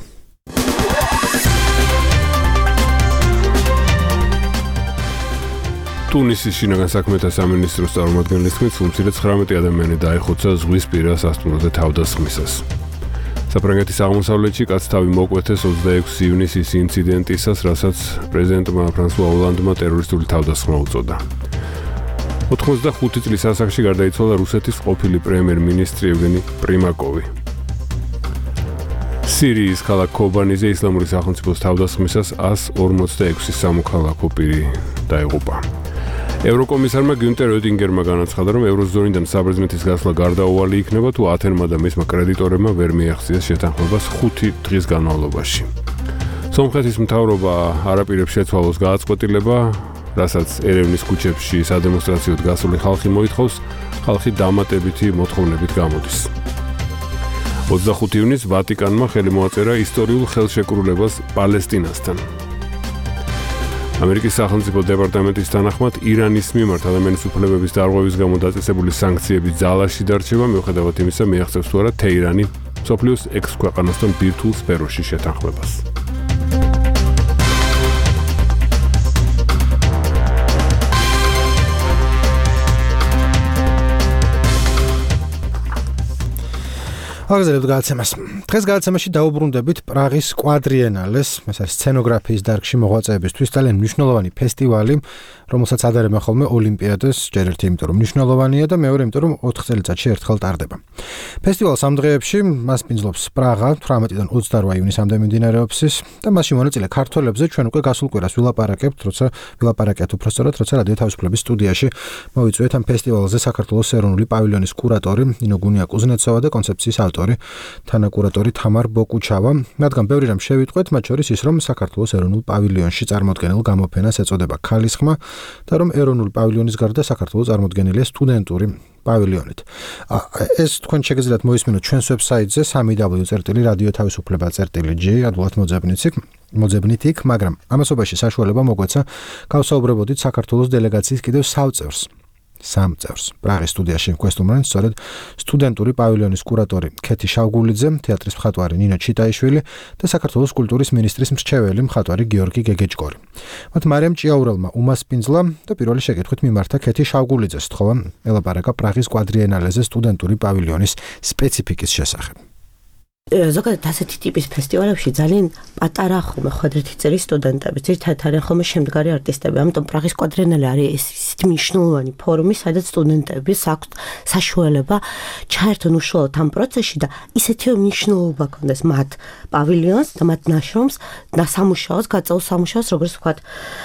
ტუნისის შინაგან საქმეთა სამინისტროს წარმომადგენლის თქმით, უმცირე 19 ადამიანი დაიხოცა ზღვის პირას სასტუმროზე თავდასხმისას. საფრანგეთის აღმოსავლეთში კაცს თავი მოკვეთეს 26 ივნისის ინციდენტისას, რასაც პრეზიდენტმა ფრანსუა ოლანდმა ტერორისტული თავდასხმა უწოდა. 85 წლის ასაკში გარდაიცვალა რუსეთის ყოფილი პრემიერ-მინისტრი ევგენი პრიმაკოვი. სირიის ქალაქ კობანიზე ისლამური სახელმწიფოს თავდასხმისას 146 სამოქალაქო პირი დაიღუპა. ევროკომისარმა გიუნტერ ოტინგერმა განაცხადა, რომ ევროზონიდან საბერძნეთის გასვლა გარდაუვალი იქნება, თუ ათენმა და მისმა კრედიტორებმა ვერ მიაღწიეს შეთანხმებას 5 დღის განმავლობაში. სომხეთის მთავრობა არაპირებს შეცვალოს გააწყვეტილება, რასაც ერევნის ქუჩებში სადემონსტრაციოდ გასული ხალხი მოითხოვს, ხალხი დამატებითი მოთხოვნებით გამოდის. 25 ივნისს ვატიკანმა ხელი მოაწერა ისტორიულ ხელშეკრულებას პალესტინასთან. ამერიკის სახელმწიფო დეპარტამენტის თანახმად ირანის მიმართ ადამიანის უფლებების დარღვევის გამო დაწესებული სანქციები ძალაში დარჩება, მიუხედავად იმისა, მიაღწევს თუ არა თეირანი მსოფლიოს 6 ქვეყანასთან ბირთვულ სფეროში შეთანხმებას. აგზელებთ გადაცემას. დღეს გადაცემაში დაუბრუნდებით პრაღის კვადრიენალეს, ეს არის სცენოგრაფიის დარგში მოღვაწეებისთვის ძალიან მნიშვნელოვანი ფესტივალი, რომელსაც ადარებენ ხოლმე ოლიმპიადას, ჯერ ერთი იმიტომ რომ მნიშვნელოვანია და მეორე იმიტომ რომ 4 წელიწადში ერთხელ ტარდება. ფესტივალს ამ დღეებში მას პინძლობს პრაღა 18-დან 28 ივნისამდე მიმდინარეობს და მასში მონაწილე ქართველებზე ჩვენ უკვე გასულ კვირას ვილაპარაკებთ, ვილაპარაკეთ უბრალოდ, როცა რადიო თავისუფლების სტუდიაში მოვიწვიეთ ამ ფესტივალზე საქართველოს ეროვნული პავილიონის კურატორი ნინო გუნია-კუზნეცოვა და კონცეფციის ავტორი თანაკურატორი თამარ ბოკუჩავა. მათგან ბევრი რამ შევიტყვეთ, მათ შორის ის, რომ საქართველოს ეროვნულ პავილიონში წარმოდგენილ გამოფენას ეწოდება ქალის ხმა და რომ ეროვნული პავილიონის გარდა საქართველოს წარმოდგენილია სტუდენტური პავილიონით. ეს თქვენ შეგიძლიათ მოისმინოთ ჩვენს ვებსაიტზე www.radiotavisufleba.gi ადვილად მოძებნით იქ, მაგრამ ამასობაში საშუალება მოგვეცა გავსაუბრებოდით საქართველოს დელეგაციის კიდევ სამ წევრს. პრაღის სტუდიაში გვესტუმრნენ სწორედ სტუდენტური პავილიონის კურატორი ქეთი შავგულიძე, თეატრის მხატვარი ნინო ჩიტაიშვილი და საქართველოს კულტურის მინისტრის მრჩეველი მხატვარი გიორგი გეგეჭკორი. მათ მარიამ ჭიაურელმა უმასპინძლა და პირველი შეკითხვით მიმართა ქეთი შავგულიძეს, თხოვა ელაპარაკა პრაღის კვადრიენალეზე სტუდენტური პავილიონის სპეციფიკის შესახებ. ზოგადად ასეთი ტიპის ფესტივალებში ძალიან პატარა ხოლმე ხვედრითი წერის სტუდენტები, ძირითადად არიან ხოლმე შემდგარი არტისტები, ამიტომ პრაღის კვადრიენალე არის ისეთი მნიშვნელოვანი ფორუმი, სადაც სტუდენტებს აქვთ საშუალება ჩაერთონ უშუალოდ ამ პროცესში და ისეთივე მნიშვნელობა კონდეს მათ პავილიონს და მათ ნაშრომს და სამუშაოს, გაწეულ სამუშაოს, როგორც ვთქვათ,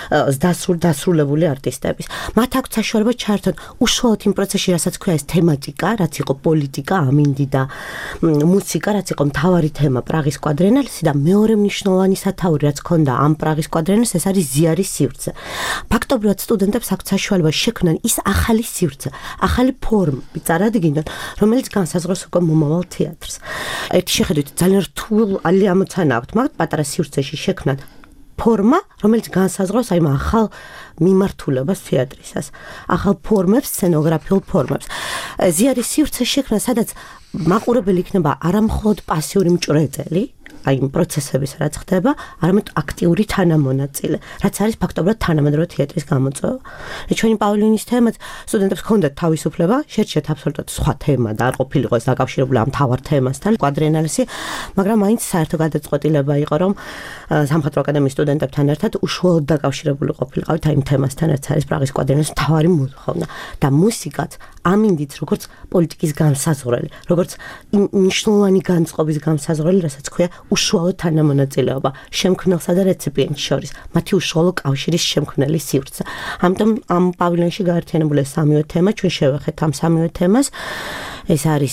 დასრულებული არტისტების. მათ აქვთ საშუალება ჩაერთონ უშუალოდ იმ პროცესში, რასაც ქვია ეს თემატიკა, რაც იყო პოლიტიკა, ამინდი და მუსიკა, რაც იყო მთავარი თემა პრაღის კვადრიენალესი და მეორე მნიშვნელოვანი სათაური რაც ქონდა ამ პრაღის კვადრიენალეს ეს არის ზიარის სივრცე. ფაქტობრივად სტუდენტებს აქვთ საშუალება შექმნან ის ახალი სივრცე, ახალი ფორმები წარადგინონ, რომელიც განსაზღვროს უკვე მომავალ თეატრს. ერთი შეხედვით ძალიან რთული ამოცანა აქვთ, მაგრამ პატარა სივრცეში შექმნან ფორმა, რომელიც განსაზღვროს აი ახალ მიმართულებას თეატრისას, ახალ ფორმებს, სცენოგრაფიულ ფორმებს. ზიარის სივრცე შექმნა, სადაც მაყურებელი იქნება არა მხოლოდ პასიური მჭრეწელი, აი იმ პროცესების რაც ხდება, არამედ აქტიური თანამონაწილე, რაც არის ფაქტობრივად თანამედროვე თეატრის გამოწვევა. ჩვენი პავილიონის თემაც სტუდენტებს ჰქონდათ თავისუფლება, შეერჩიათ აბსოლუტურად სხვა თემა და არ ყოფილიყო ეს დაკავშირებული ამ მთავარ თემასთან, კვადრიენალესი, მაგრამ მაინც საერთო გადაწყვეტილება იყო, რომ სამხატვრო აკადემიის სტუდენტებთან ერთად უშუალოდ დაკავშირებული ყოფილიყავით აი იმ თემასთან, რაც არის პრაღის კვადრიენალეს მთავარი მოთხოვნა და მუსიკაც ამინდით როგორც პოლიტიკის განსაზღვრელი, როგორც მნიშვნელოვანი განწყობის განსაზღვრელი, რასაც ქვია უშუალო თანამონაწილეობა შემქმნელსა და რეციპიენტს შორის, მათი უშუალო კავშირის შემქმნელის სივრცე. ამიტომ ამ პავილიონში გაერთიანებული სამივე თემა, ჩვენ შევეხეთ ამ სამივე თემას. ეს არის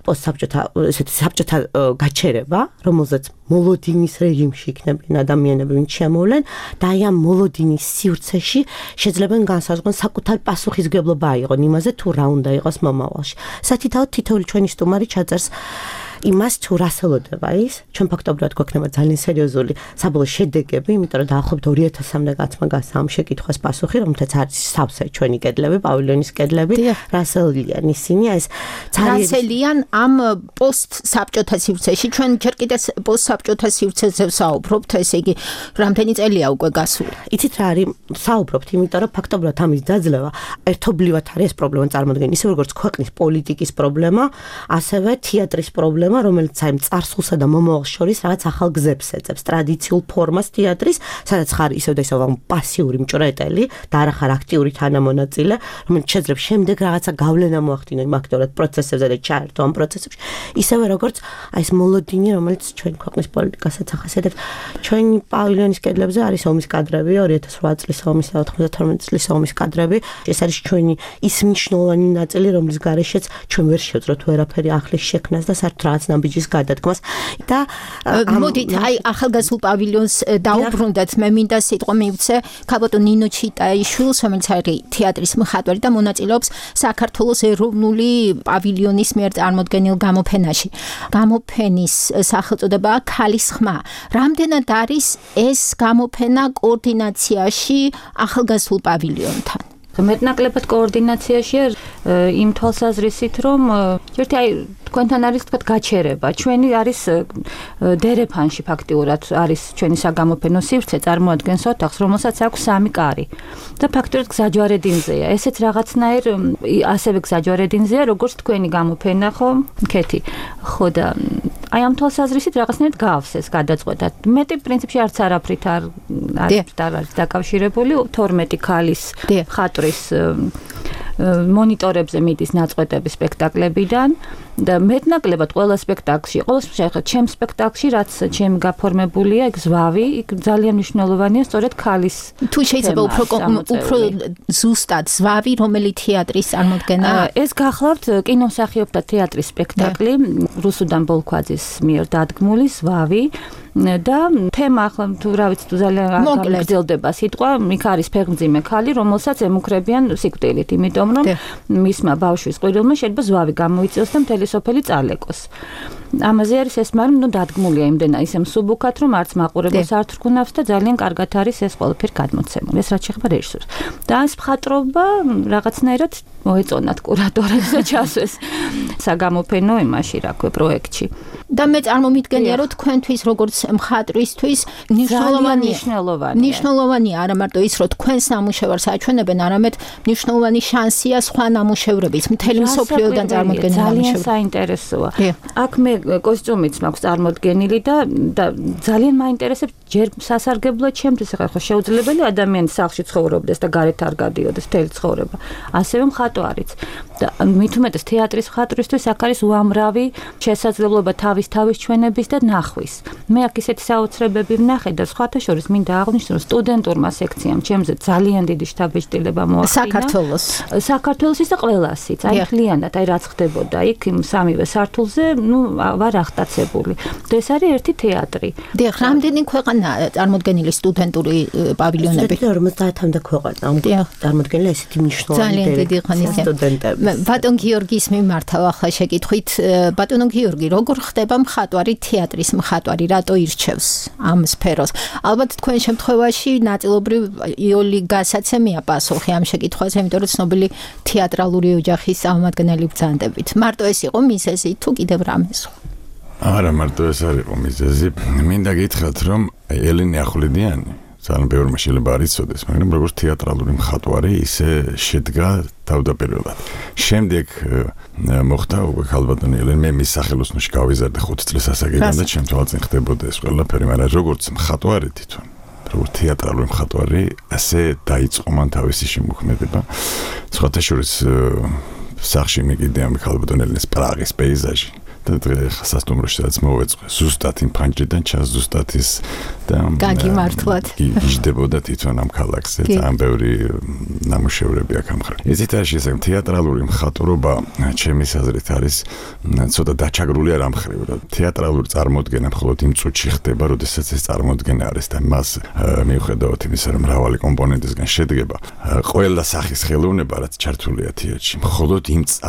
საბჭოთა გაჩერება, რომელზეც მოლოდინის რეჟიმში იქნებიან ადამიანები, ვინც შემოვლენ და აი ამ მოლოდინის სივრცეში შეძლებენ განსაზღვრონ საკუთარ პასუხისგებლობა აიღონ იმაზე, თუ რა უნდა იყოს მომავალში. სათითაოდ თითოეული ჩვენი სტუმარი ჩაწერს იმას თუ რას ელოდება ის, ჩვენ ფაქტობრივად გვექნება ძალიან სერიოზული საბოლოო შედეგები, იმიტომ რომ დაახლოებით 2000-მდე გაცმა გასა ამ შეკითხვას პასუხი, რომელთაც არის სავსე ჩვენი კედლები, პავილიონის კედლები, რას ელიან ისინი, ეს რას ელიან ამ პოსტ-საბჭოთა სივრცეში, ჩვენ ჯერ კიდე პოსტ-საბჭოთა სივრცეზე ვსაუბრობთ, ესე იგი, რამდენი წელია უკვე გასული. იცით რა არის, საუბრობთ, იმიტომ რომ ფაქტობრივად ამის დაძლევა ერთობლივად არის ეს პრობლემა წარმოადგენს, ისე როგორც ქვეყნის პოლიტიკის პრობლემა, ასევე თეატრის პრობლემა, რომელიც აი წარსულსა და მომავალს შორის რაღაც ახალ გზებს ეძებს, ტრადიციულ ფორმას თეატრის, სადაც ხარ ისევ და ისევ პასიური მჭრეტელი და არა ხარ აქტიური თანამონაწილე, რომელიც შეძლებს შემდეგ რაღაცა გავლენა მოახდინო იმ აქტიურად პროცესებზე და ჩაერთო ამ პროცესებში, ისევე როგორც აი ეს მოლოდინი, რომელიც ჩვენი ქვეყნის პოლიტიკასაც ახასიათებს. ჩვენი პავილიონის კედლებზე არის ომის კადრები, 2008 წლის ომის და 98 წლის ომის კადრები. ეს არის ჩვენი ის მნიშვნელოვანი ნაწილი, რომლის გარეშეც ჩვენ ვერ შევძლებთ ვერაფერი ახლის შექმნას და საერთოდ რაღაც ნაბიჯის გადადგმას და მოდით აი ახალგაზრდულ პავილიონს დაუბრუნდეთ. მე მინდა სიტყვა მივცე ქალბატონ ნინო ჩიტაიშვილს, რომელიც არის თეატრის მხატვარი და მონაწილეობს საქართველოს ეროვნული პავილიონის მიერ წარმოდგენილ გამოფენაში. გამოფენის სახელწოდებაა ქალის ხმა. რამდენად არის ეს გამოფენა კოორდინაციაში ახალგაზრდულ პავილიონთან? მეტნაკლებად კოორდინაციაშია იმ თვალსაზრისით, რომ ერთი აი თქვენთან არის თქვა გაჩერება. ჩვენი არის დერეფანში ფაქტიურად არის ჩვენი საგამოფენო სივრცე, წარმოადგენს ოთახს, რომელსაც აქვს 3 კარი. და ფაქტიურად გზაჯვარედინზეა. ესეც რაღაცნაირ ასევე გზაჯვარედინზეა, როგორც თქვენი გამოფენა, ხო? ქეთი. ხო და აი ამ თვალსაზრისით რაღაცნაირად გავს ეს გადაწყვეტა. მეტი პრინციპში არც არაფრით არ არის დაკავშირებული 12 ქალის ხატვრის მონიტორებზე მიდის ნაწყვეტები სპექტაკლებიდან და მეტნაკლებად ყველა სპექტაკლში, ყოველ შემთხვევაში, ჩემ სპექტაკლში, რაც ჩემი გაფორმებულია, ეგ ზვავი, იქ ძალიან მნიშვნელოვანია სწორედ ქალის. თუ შეიძლება უფრო ზუსტად ზვავი, რომელი თეატრის წარმოდგენა? ეს გახლავთ კინომსახიობთა თეატრის სპექტაკლი, რუსუდან ბოლქვაძის მიერ დადგმული ზვავი. და თემა ახლა თუ რა ვიცი თუ ძალიან გაგრძელდება სიტყვა, იქ არის ფეხმძიმე ქალი, რომელსაც ემუქრებიან სიკვდილით, იმიტომ რომ მისმა ბავშვის ყვირილმა შეიძლება ზვავი გამოიწვიოს და მთელი სოფელი წალეკოს. ამაზე არის ეს, მაგრამ დადგმულია იმდენა ისე მსუბუქად, რომ არც მაყურებელს არ თრგუნავს და ძალიან კარგად არის ეს ყველაფერი გადმოცემული. ეს რაც შეეხება რეჟისორს. და ეს მხატვრობა რაღაცნაირად მოეწონათ კურატორებს და ჩასვეს საგამოფენო იმაში, რა ქვია, პროექტში. და მე წარმომიდგენია, რომ თქვენთვის როგორც მხატვრისთვის მნიშვნელოვანია არა მარტო ის, რომ თქვენს ნამუშევარს აჩვენებენ, არამედ მნიშვნელოვანი შანსია სხვა ნამუშევრების, მთელი მსოფლიოდან წარმოდგენილი ნამუშევრები. ძალიან საინტერესოა. აქ მე კოსტიუმიც მაქვს წარმოდგენილი და ძალიან მაინტერესებს ჯერ სასარგებლოა ჩემთვის, ხო შეუძლებელი ადამიანი სახლში ცხოვრობდეს და გარეთ არ გადიოდეს მთელი ცხოვრება. ასევე მხატვარიც. და მით უმეტეს თეატრის მხატვრისთვის აქ არის უამრავი შესაძლებლობა თავის ჩვენების და ნახვის. მე აქ ისეთი საოცრებები ვნახე და სხვათა შორის მინდა აღვნიშნო, რომ სტუდენტურმა სექციამ ჩემზე ძალიან დიდი შთაბეჭდილება მოახდინა. საქართველოსის და ყველასიც. აი მთლიანად, აი რაც ხდებოდა იქ იმ სამივე სართულზე, ვარ აღტაცებული. და ეს არის ერთი თეატრი. დიახ, რამდენი ქვეყანა წარმოდგენილი სტუდენტური პავილიონები? 50-მდე ქვეყანა. წარმოდგენილი ესეთი მნიშვნელოვანი სტუდენტები. ბატონ გიორგის მიმართავ ახლა შეკითხვით, ბატონო გიორგი, როგორ ხდება მხატვარი თეატრის მხატვარი, რატო ირჩევს ამ სფეროს? ალბათ თქვენ შემთხვევაში ნაწილობრივ იოლი გასაცემია პასუხი ამ შეკითხვაზე, იმიტომ რომ ცნობილი თეატრალური ოჯახის წარმომადგენელი ბრძანდებით. მარტო ეს იყო მიზეზი თუ კიდევ რამე სხვა? არა, მარტო ეს არ იყო მიზეზი. მინდა გითხრათ, რომ ელენე ახვლედიანი ძალიან ბევრმა შეიძლება არ იცოდეს, მაგრამ როგორც თეატრალური მხატვარი ისე შედგა თავდაპირველად. შემდეგ მოხდა უკვე ქალბატონი ელენე, მე მის სახელოსნოში გავიზარდე 5 წლის ასაკიდან და ჩემ თვალწინ ხდებოდა ეს ყველაფერი, მაგრამ როგორც მხატვარი თვითონ, როგორც თეატრალური მხატვარი, ასე დაიწყო მან თავისი შემოქმედება. სხვათა შორის სახში მიგდია ქალბატონ ელენეს პრაღის პეიზაჟი. და სასტუმროშიც მოვეწყე ზუსტად იმ ფანჯრიდან ჩას ზუსტად ის და გაგიმართლათ იჯდებოდა თვითონ ამ ქალაქზე ძალიან ბევრი ნამუშევრები აქ ამხარ. იცით რა შეიძლება თეატრალური მხატვრობა ჩემის აზრით არის ცოტა დაჩაგრული არ ამხრივ რა თეატრალური წარმოდგენა მხოლოდ იმ წუთში ხდება როდესაც ეს წარმოდგენა არის და მას მიუხედავად იმისა რომ მრავალი კომპონენტისგან შედგება ყველა სახის ხელოვნება რაც ჩართულია თეატრში მხოლოდ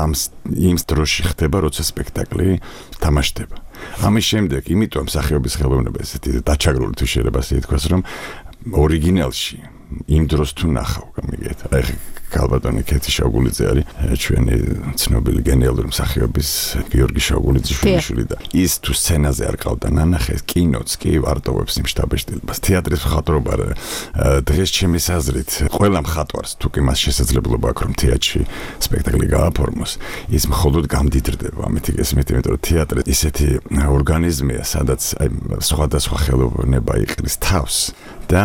იმ დროში ხდება როცა სპექტაკლი თამაშდება. ამის შემდეგ იმიტომ მსახიობის ხელოვნება ესეთი დაჩაგრული თუ შეიძლება ასე ითქვას რომ ორიგინალში იმ დროს თუ ნახავ გამიგეთ. აი ქალბატონი ქეთი შაუგულიძე არის ჩვენი ცნობილი გენიალური მსახიობის გიორგი შაუგულიძის შვილი და ის თუ სცენაზე არ ყავდა ნანახი კინოც კი ვარტოვებს იმ შტაბეშტილებას. თეატრის მხატვრობა დღეს ჩემის აზრით ყველა მხატვარს თუ კი მას შესაძლებლობა აქვს რომ თეატრში სპექტაკლი გააფორმოს ის მხოლოდ გამდიდრდება ამით გესმით იმიტომ რომ თეატრი ისეთი ორგანიზმია სადაც აი სხვადასხვა ხელოვნება იყრის თავს და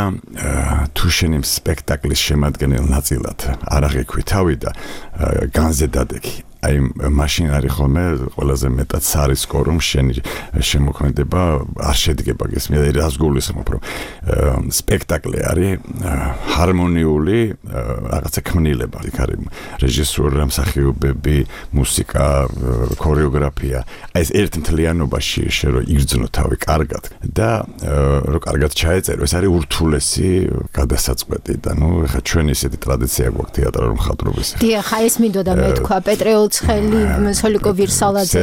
თუ შენი სპექტაკლის შემადგენელ ნაწილად არ აღიქვი თავი და განზე დადექი აი მაშინ არის ხოლმე ყველაზე მეტად სარისკო რომ შენი შემოქმედება არ შედგება გესმის რას გულისხმობ რომ სპექტაკლი არის ჰარმონიული რაღაცა ქმნილება იქ არის რეჟისურა მსახიობები მუსიკა ქორეოგრაფია აი ეს ერთ მთლიანობაში შერო იგრძნო თავი კარგად და რომ კარგად ჩაეწერო ეს არის ურთულესი გადასაწყვეტი და ნუ ეხა ჩვენი ესეთი ტრადიცია გვაქვს თეატრალურ მხატვრობის დიახ აი ეს მინდოდა მეთქვა პეტრე ცხელი სოლიკო ვირსალაძე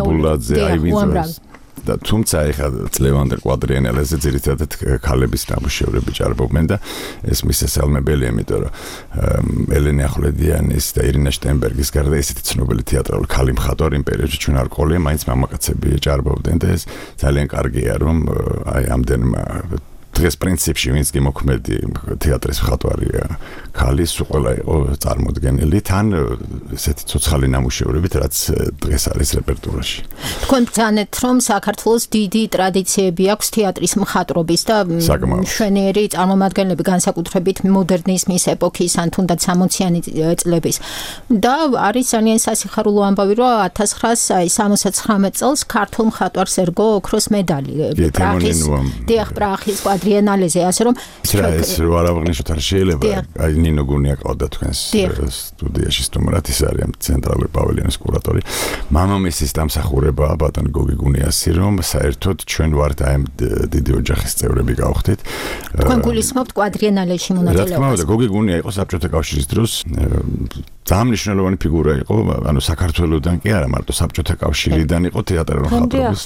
სამეული უამრავი და თუმცა ეხლა ლევანდერ კვადრიანელეზე ძირითადად ქალების ნამუშევრები ჭარბობენ და ეს მისასალმებელია იმიტომ რომ ელენე ახვლედიანის და ირინა შტენბერგის გარდა ესეთი ცნობილი თეატრალური ქალი მხატვარი იმ პერიოდში ჩვენ არ ყოლია მაინც მამაკაცები ჭარბობდნენ და ეს ძალიან კარგია რომ აი ამდენმა დღეს პრინციპში ვინც კი მოქმედი თეატრის მხატვარია ქალი სულ ყველა იყო წარმოდგენილი თან ესეთი ცოცხალი ნამუშევრებით რაც დღეს არის რეპერტუარში. თქვენ ბრძანეთ რომ საქართველოს დიდი ტრადიციები აქვს თეატრის მხატვრობის და მშვენიერი წარმომადგენლები განსაკუთრებით მოდერნიზმის ეპოქის ან თუნდაც 60-იანი წლების და არის ძალიან სასიხარულო ამბავი რომ 1969 წელს ქართულ მხატვარს ერგო ოქროს медаლი პრაღის კვადრიენალეზე ასე რომ ეს რო არ აღნიშნოთ არ შეიძლება აი ნინო გუნია ყავდა თქვენს სტუდიაში სტუმრად ის არის ამ ცენტრალური პავილიონის კურატორი მამამისის დამსახურებაა ბატონ გოგი გუნიასი რომ საერთოდ ჩვენ ვართ აი ამ დიდი ოჯახის წევრები გავხდით თქვენ გულისხმობთ კვადრიენალეში მონაწილეობას რა თქმა უნდა გოგი გუნია იყო საბჭოთა კავშირის დროს ძალიან მნიშვნელოვანი ფიგურა იყო ანუ საქართველოსდან კი არა მარტო საბჭოთა კავშირიდან იყო თეატრალური მხატვრობის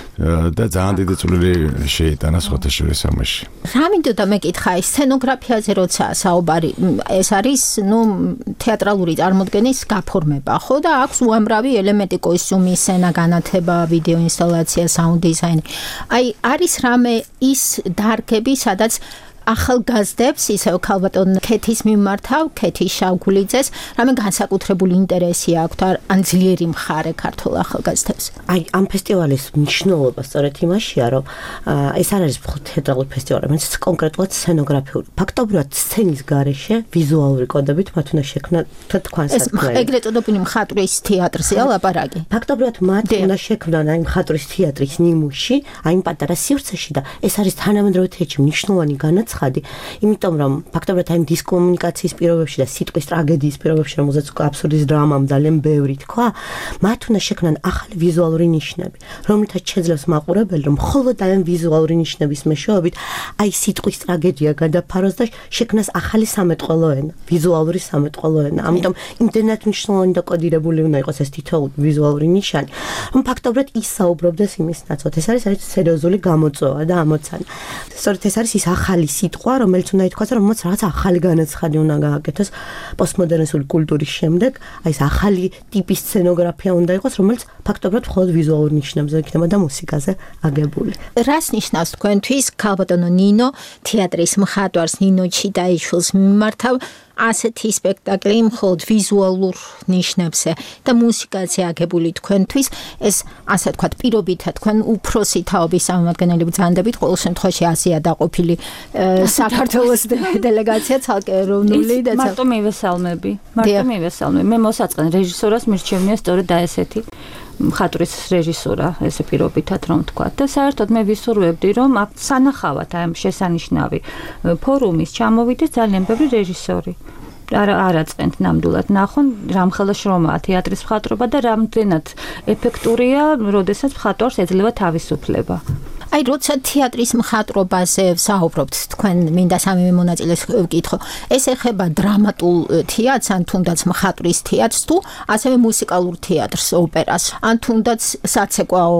და ძალიან დიდი წვლილი შეიტანა სხვათა შორის ამაში რა მინდოდა მეკითხა ის სცენოგრაფიაზე როცა საუბარი ეს არის ნუ თეატრალური წარმოდგენის გაფორმება ხო და აქვს უამრავი ელემენტი კოსტიუმი სცენა განათება ვიდეო ინსტალაცია საუნდ დიზაინი აი არის რამე ის დარგები სადაც ახალგაზრდებს ისევ ქალბატონ ქეთის მიმართავ ქეთის შავგულიძეს რამე განსაკუთრებული ინტერესი აქვთ ან ძლიერი მხარე ქართულ ახალგაზრდებს აი ამ ფესტივალის მნიშვნელობა სწორედ იმაშია რომ ეს არ არის თეატრალური ფესტივალი რომელიც კონკრეტულად სცენოგრაფიული ფაქტობრივად სცენის გარეშე ვიზუალური კოდებით მათ უნდა შექმნა თქვენ საქმე ეგრეთ წოდებული მხატვრის თეატრზეა ლაპარაკი ფაქტობრივად მათ უნდა შექმნან აი მხატვრის თეატრის ნიმუში აი იმ პატარა სივრცეში და ეს არის თანამედროვე თეატრში მნიშვნელოვანი განაცხადი იმიტომ რომ ფაქტობრივად აი დისკომუნიკაციის პირობებში და სიტყვის ტრაგედიის პირობებში რომელზეც აბსურდის დრამამ ძალიან ბევრი თქვა მათ უნდა შექმნან ახალი ვიზუალური ნიშნები რომლითაც შეძლებს მაყურებელი რომ მხოლოდ აი ამ ვიზუალური ნიშნების მეშვეობით აი სიტყვის ტრაგედია გადაფაროს და შექმნას ახალი სამეთყველო ენა ვიზუალური სამეთყველო ენა ამიტომ იმდენად მნიშვნელოვანი და კოდირებული უნდა იყოს ეს თითოეული ვიზუალური ნიშანი რომ ფაქტობრივად ის საუბრობდეს იმის ნაცვლად ეს არის სერიოზული გამოწვევა და ამოცანა სწორედ ეს არის ის ახალი სიტყვა რომელიც უნდა ითქვას რომ მოც რაღაც ახალი განაცხადი უნდა გააკეთოს პოსტმოდერნისტული კულტურის შემდეგ აი ეს ახალი ტიპის სცენოგრაფია უნდა იყოს რომელიც ფაქტობრივად მხოლოდ ვიზუალურ ნიშნებზე იქნება და მუსიკაზე აგებული რას ნიშნავს თქვენთვის ქალბატონო ნინო თეატრის მხატვარს ნინო ჩიტაიშვილს მიმართავ ასეთი სპექტაკლი მხოლოდ ვიზუალურ ნიშნებზე და მუსიკაზე აგებული თქვენთვის ეს ასე ვთქვათ პირობითად თქვენ უფროსი თაობის წარმომადგენელი ბრძანდებით ყოველ შემთხვევაში ასია დაყოფილი საქართველოს დელეგაცია ცალკე ეროვნული და მარტო მივესალმები მე მოსაწყენ რეჟისორას მირჩევნია სწორედ და ესეთი მხატვრის რეჟისურა, ესე პირობითად რომ თქვა და საერთოდ მე ვისურვებდი რომ აქ სანახავად აი ამ შესანიშნავი ფორუმის ჩამოვიდეს ძალიან ბევრი რეჟისორი. არაწყენთ ნამდვილად ნახონ რამხელა შრომაა თეატრის მხატვრობა და რამდენად ეფექტურია, როდესაც მხატვარს ეძლევა თავისუფლება. აი როცა თეატრის მხატვრობაზე ვსაუბრობთ, თქვენ მინდა სამივე მონაწილეს ვკითხო. ეს ეხება დრამატულ თეატრს, ან თუნდაც მხატვრის თეატრს თუ ასევე მუსიკალურ თეატრს, ოპერას, ან თუნდაც საცეკვაო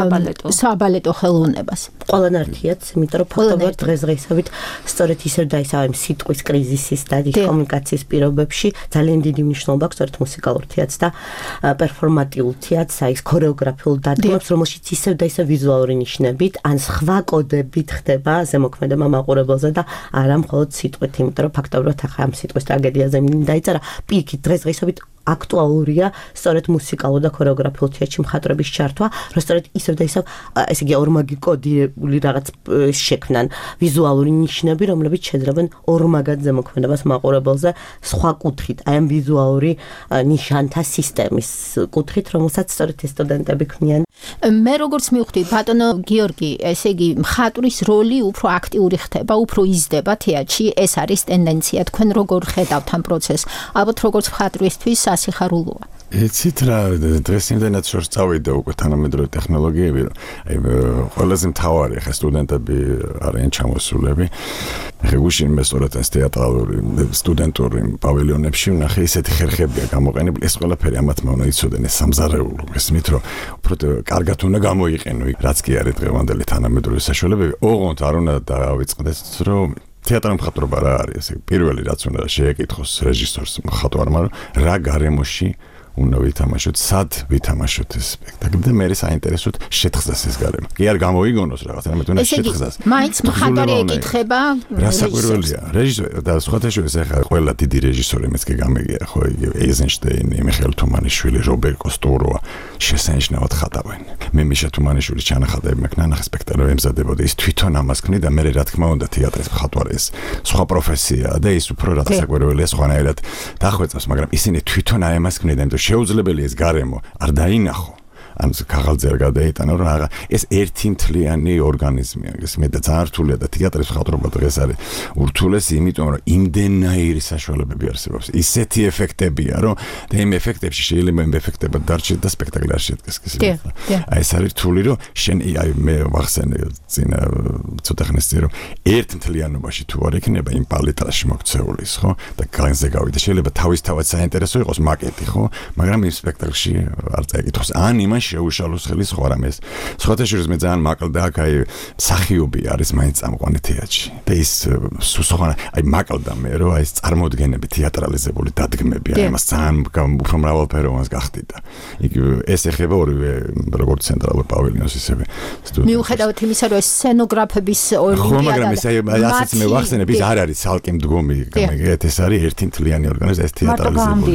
საბალეტო ხელოვნებას. ყველანაირად, იმიტომ რომ ფაქტობრივად დღესდღეობით სწორედ ისევ და ისევ სიტყვის კრიზისის და კომუნიკაციის პირობებში ძალიან დიდი მნიშვნელობა აქვს სწორედ მუსიკალურ თეატრს და პერფორმატიულ თეატრს, აი ქორეოგრაფიულ დადგმებს, რომელშიც ისევ და ისევ ვიზუალური ნიშნებით ან სხვა კოდებით ხდება ზემოქმედება მაყურებელზე და არა მხოლოდ სიტყვით, იმიტომ რომ ფაქტობრივად ახლა ამ სიტყვის ტრაგედიაზე დაიწერა პირიქით დღესდღეობით აქტუალურია სწორედ მუსიკალურ და ქორეოგრაფიულ თეატრში მხატვრების ჩართვა, რომ სწორედ ისევ და ისევ ესე იგი ორმაგი კოდირებული რაღაც შექმნან ვიზუალური ნიშნები, რომლებიც შეძლებენ ორმაგად ზემოქმედებას მაყურებელზე სხვა კუთხით, აი ამ ვიზუალური ნიშანთა სისტემის კუთხით, რომელსაც სწორედ ეს სტუდენტები ქმნიან. მე როგორც მივხვდი, ბატონო გიორგი, ესე იგი მხატვრის როლი უფრო აქტიური ხდება, უფრო იზრდება თეატრში, ეს არის ტენდენცია. თქვენ როგორ ხედავთ ამ პროცესს? ალბათ როგორც მხატვრისთვის სასიხარულოა. იცით რა, დღეს იმდენად შორს წავიდა უკვე თანამედროვე ტექნოლოგიები, რომ აი ყველაზე მთავარი ხა სტუდენტები არიან ჩამოსულები. ხე გუშინ მე სწორედ ეს თეატრალური სტუდენტური პავილიონებში ვნახე ისეთი ხერხებია გამოყენებული, ეს ყველაფერი ამათმა უნდა იცოდენ ეს სამზარეულო. ესმით რომ უფრო კარგად უნდა გამოიყენო, რაც კი არის დღევანდელი თანამედროვე საშუალებები. ოღონდ არ უნდა დავიწყდეს რომ თეატრის მხატვრობა რა არის, პირველი რაც უნდა შეეკითხოს რეჟისორს მხატვარმა, რა გარემოში უნდა ვითამაშოთ, სად ვითამაშოთ ეს სპექტაკლი და მე საინტერესოდ შეთხზას ეს გარემო. კი არ გამოიგონოს რაღაც, არამედ უნდა შეთხზას. მაინც მხატვარი ეკითხება რასაკვირველია. რეჟისორი და სხვათა შორის ახლა ყველა დიდი რეჟისორი მეც კი გამიგია, ხო, ეიზენშტეინი, მიხეილ თუმანიშვილი, რობერ კოსტოროა შესანიშნავად ხატავენ. მე მიშა თუმანიშვილის ჩანახატები მაქვს ნანახი სპექტაკლები ემზადებოდა, ის თვითონ ამას ქმნიდა, მე რა თქმა უნდა თეატრის მხატვარი ეს სხვა პროფესიაა და ის უფრო რასაკვირველია სხვანაირად დახვეწავს, მაგრამ ისინი თვითონ აი ამას ქმნიდა, იმიტომ შეუძლებელი ეს გარემო არ დაინახო. ან ქაღალდზე არ გადაიტანო, რომ არა, ეს ერთი მთლიანი ორგანიზმია. ეს მე და ძალიან რთულია და თეატრის მხატვრობა დღეს არის ურთულესი, იმიტომ რომ იმდენაირი საშუალებები არსებობს. ისეთი ეფექტებია, რომ და იმ ეფექტებში შეიძლება იმ ეფექტებად დარჩეთ და სპექტაკლი არ შედგეს კიდე. აი ეს არის რთული, რომ შენ აი მე ვახსენე წინა ცოტა ხნის წინ, რომ ერთ მთლიანობაში თუ არ იქნება იმ პალეტრაში მოქცეულის, ხო? და განზე გავიდა. შეიძლება თავისთავად საინტერესო იყოს მაკეტი, ხო? მაგრამ იმ სპექტაკლში არ წაიკითხოს. ან იმან შეუშალოს ხელი სხვა რამეს. სხვათა შორის მე ძალიან მაკლდა აქ აი სახიობი არის მაინც წამყვანი თეატრში. და ის სხვა აი მაკლდა მე რომ აი ეს წარმოდგენები თეატრალიზებული დადგმები აი მას ძალიან უფრო მრავალფეროვანს გახდიდა. იქ ეს ეხება ორივე როგორც ცენტრალურ პავილიონს ისევე სტუდიას. მიუხედავად იმისა რომ სცენოგრაფების ორგანიზაცია. ხო, მაგრამ ეს აი ასეც მე ვახსენებ ის არ არის ცალკე მდგომი, ეს არის ერთი მთლიანი ორგანიზაცია, ეს თეატრალიზებული.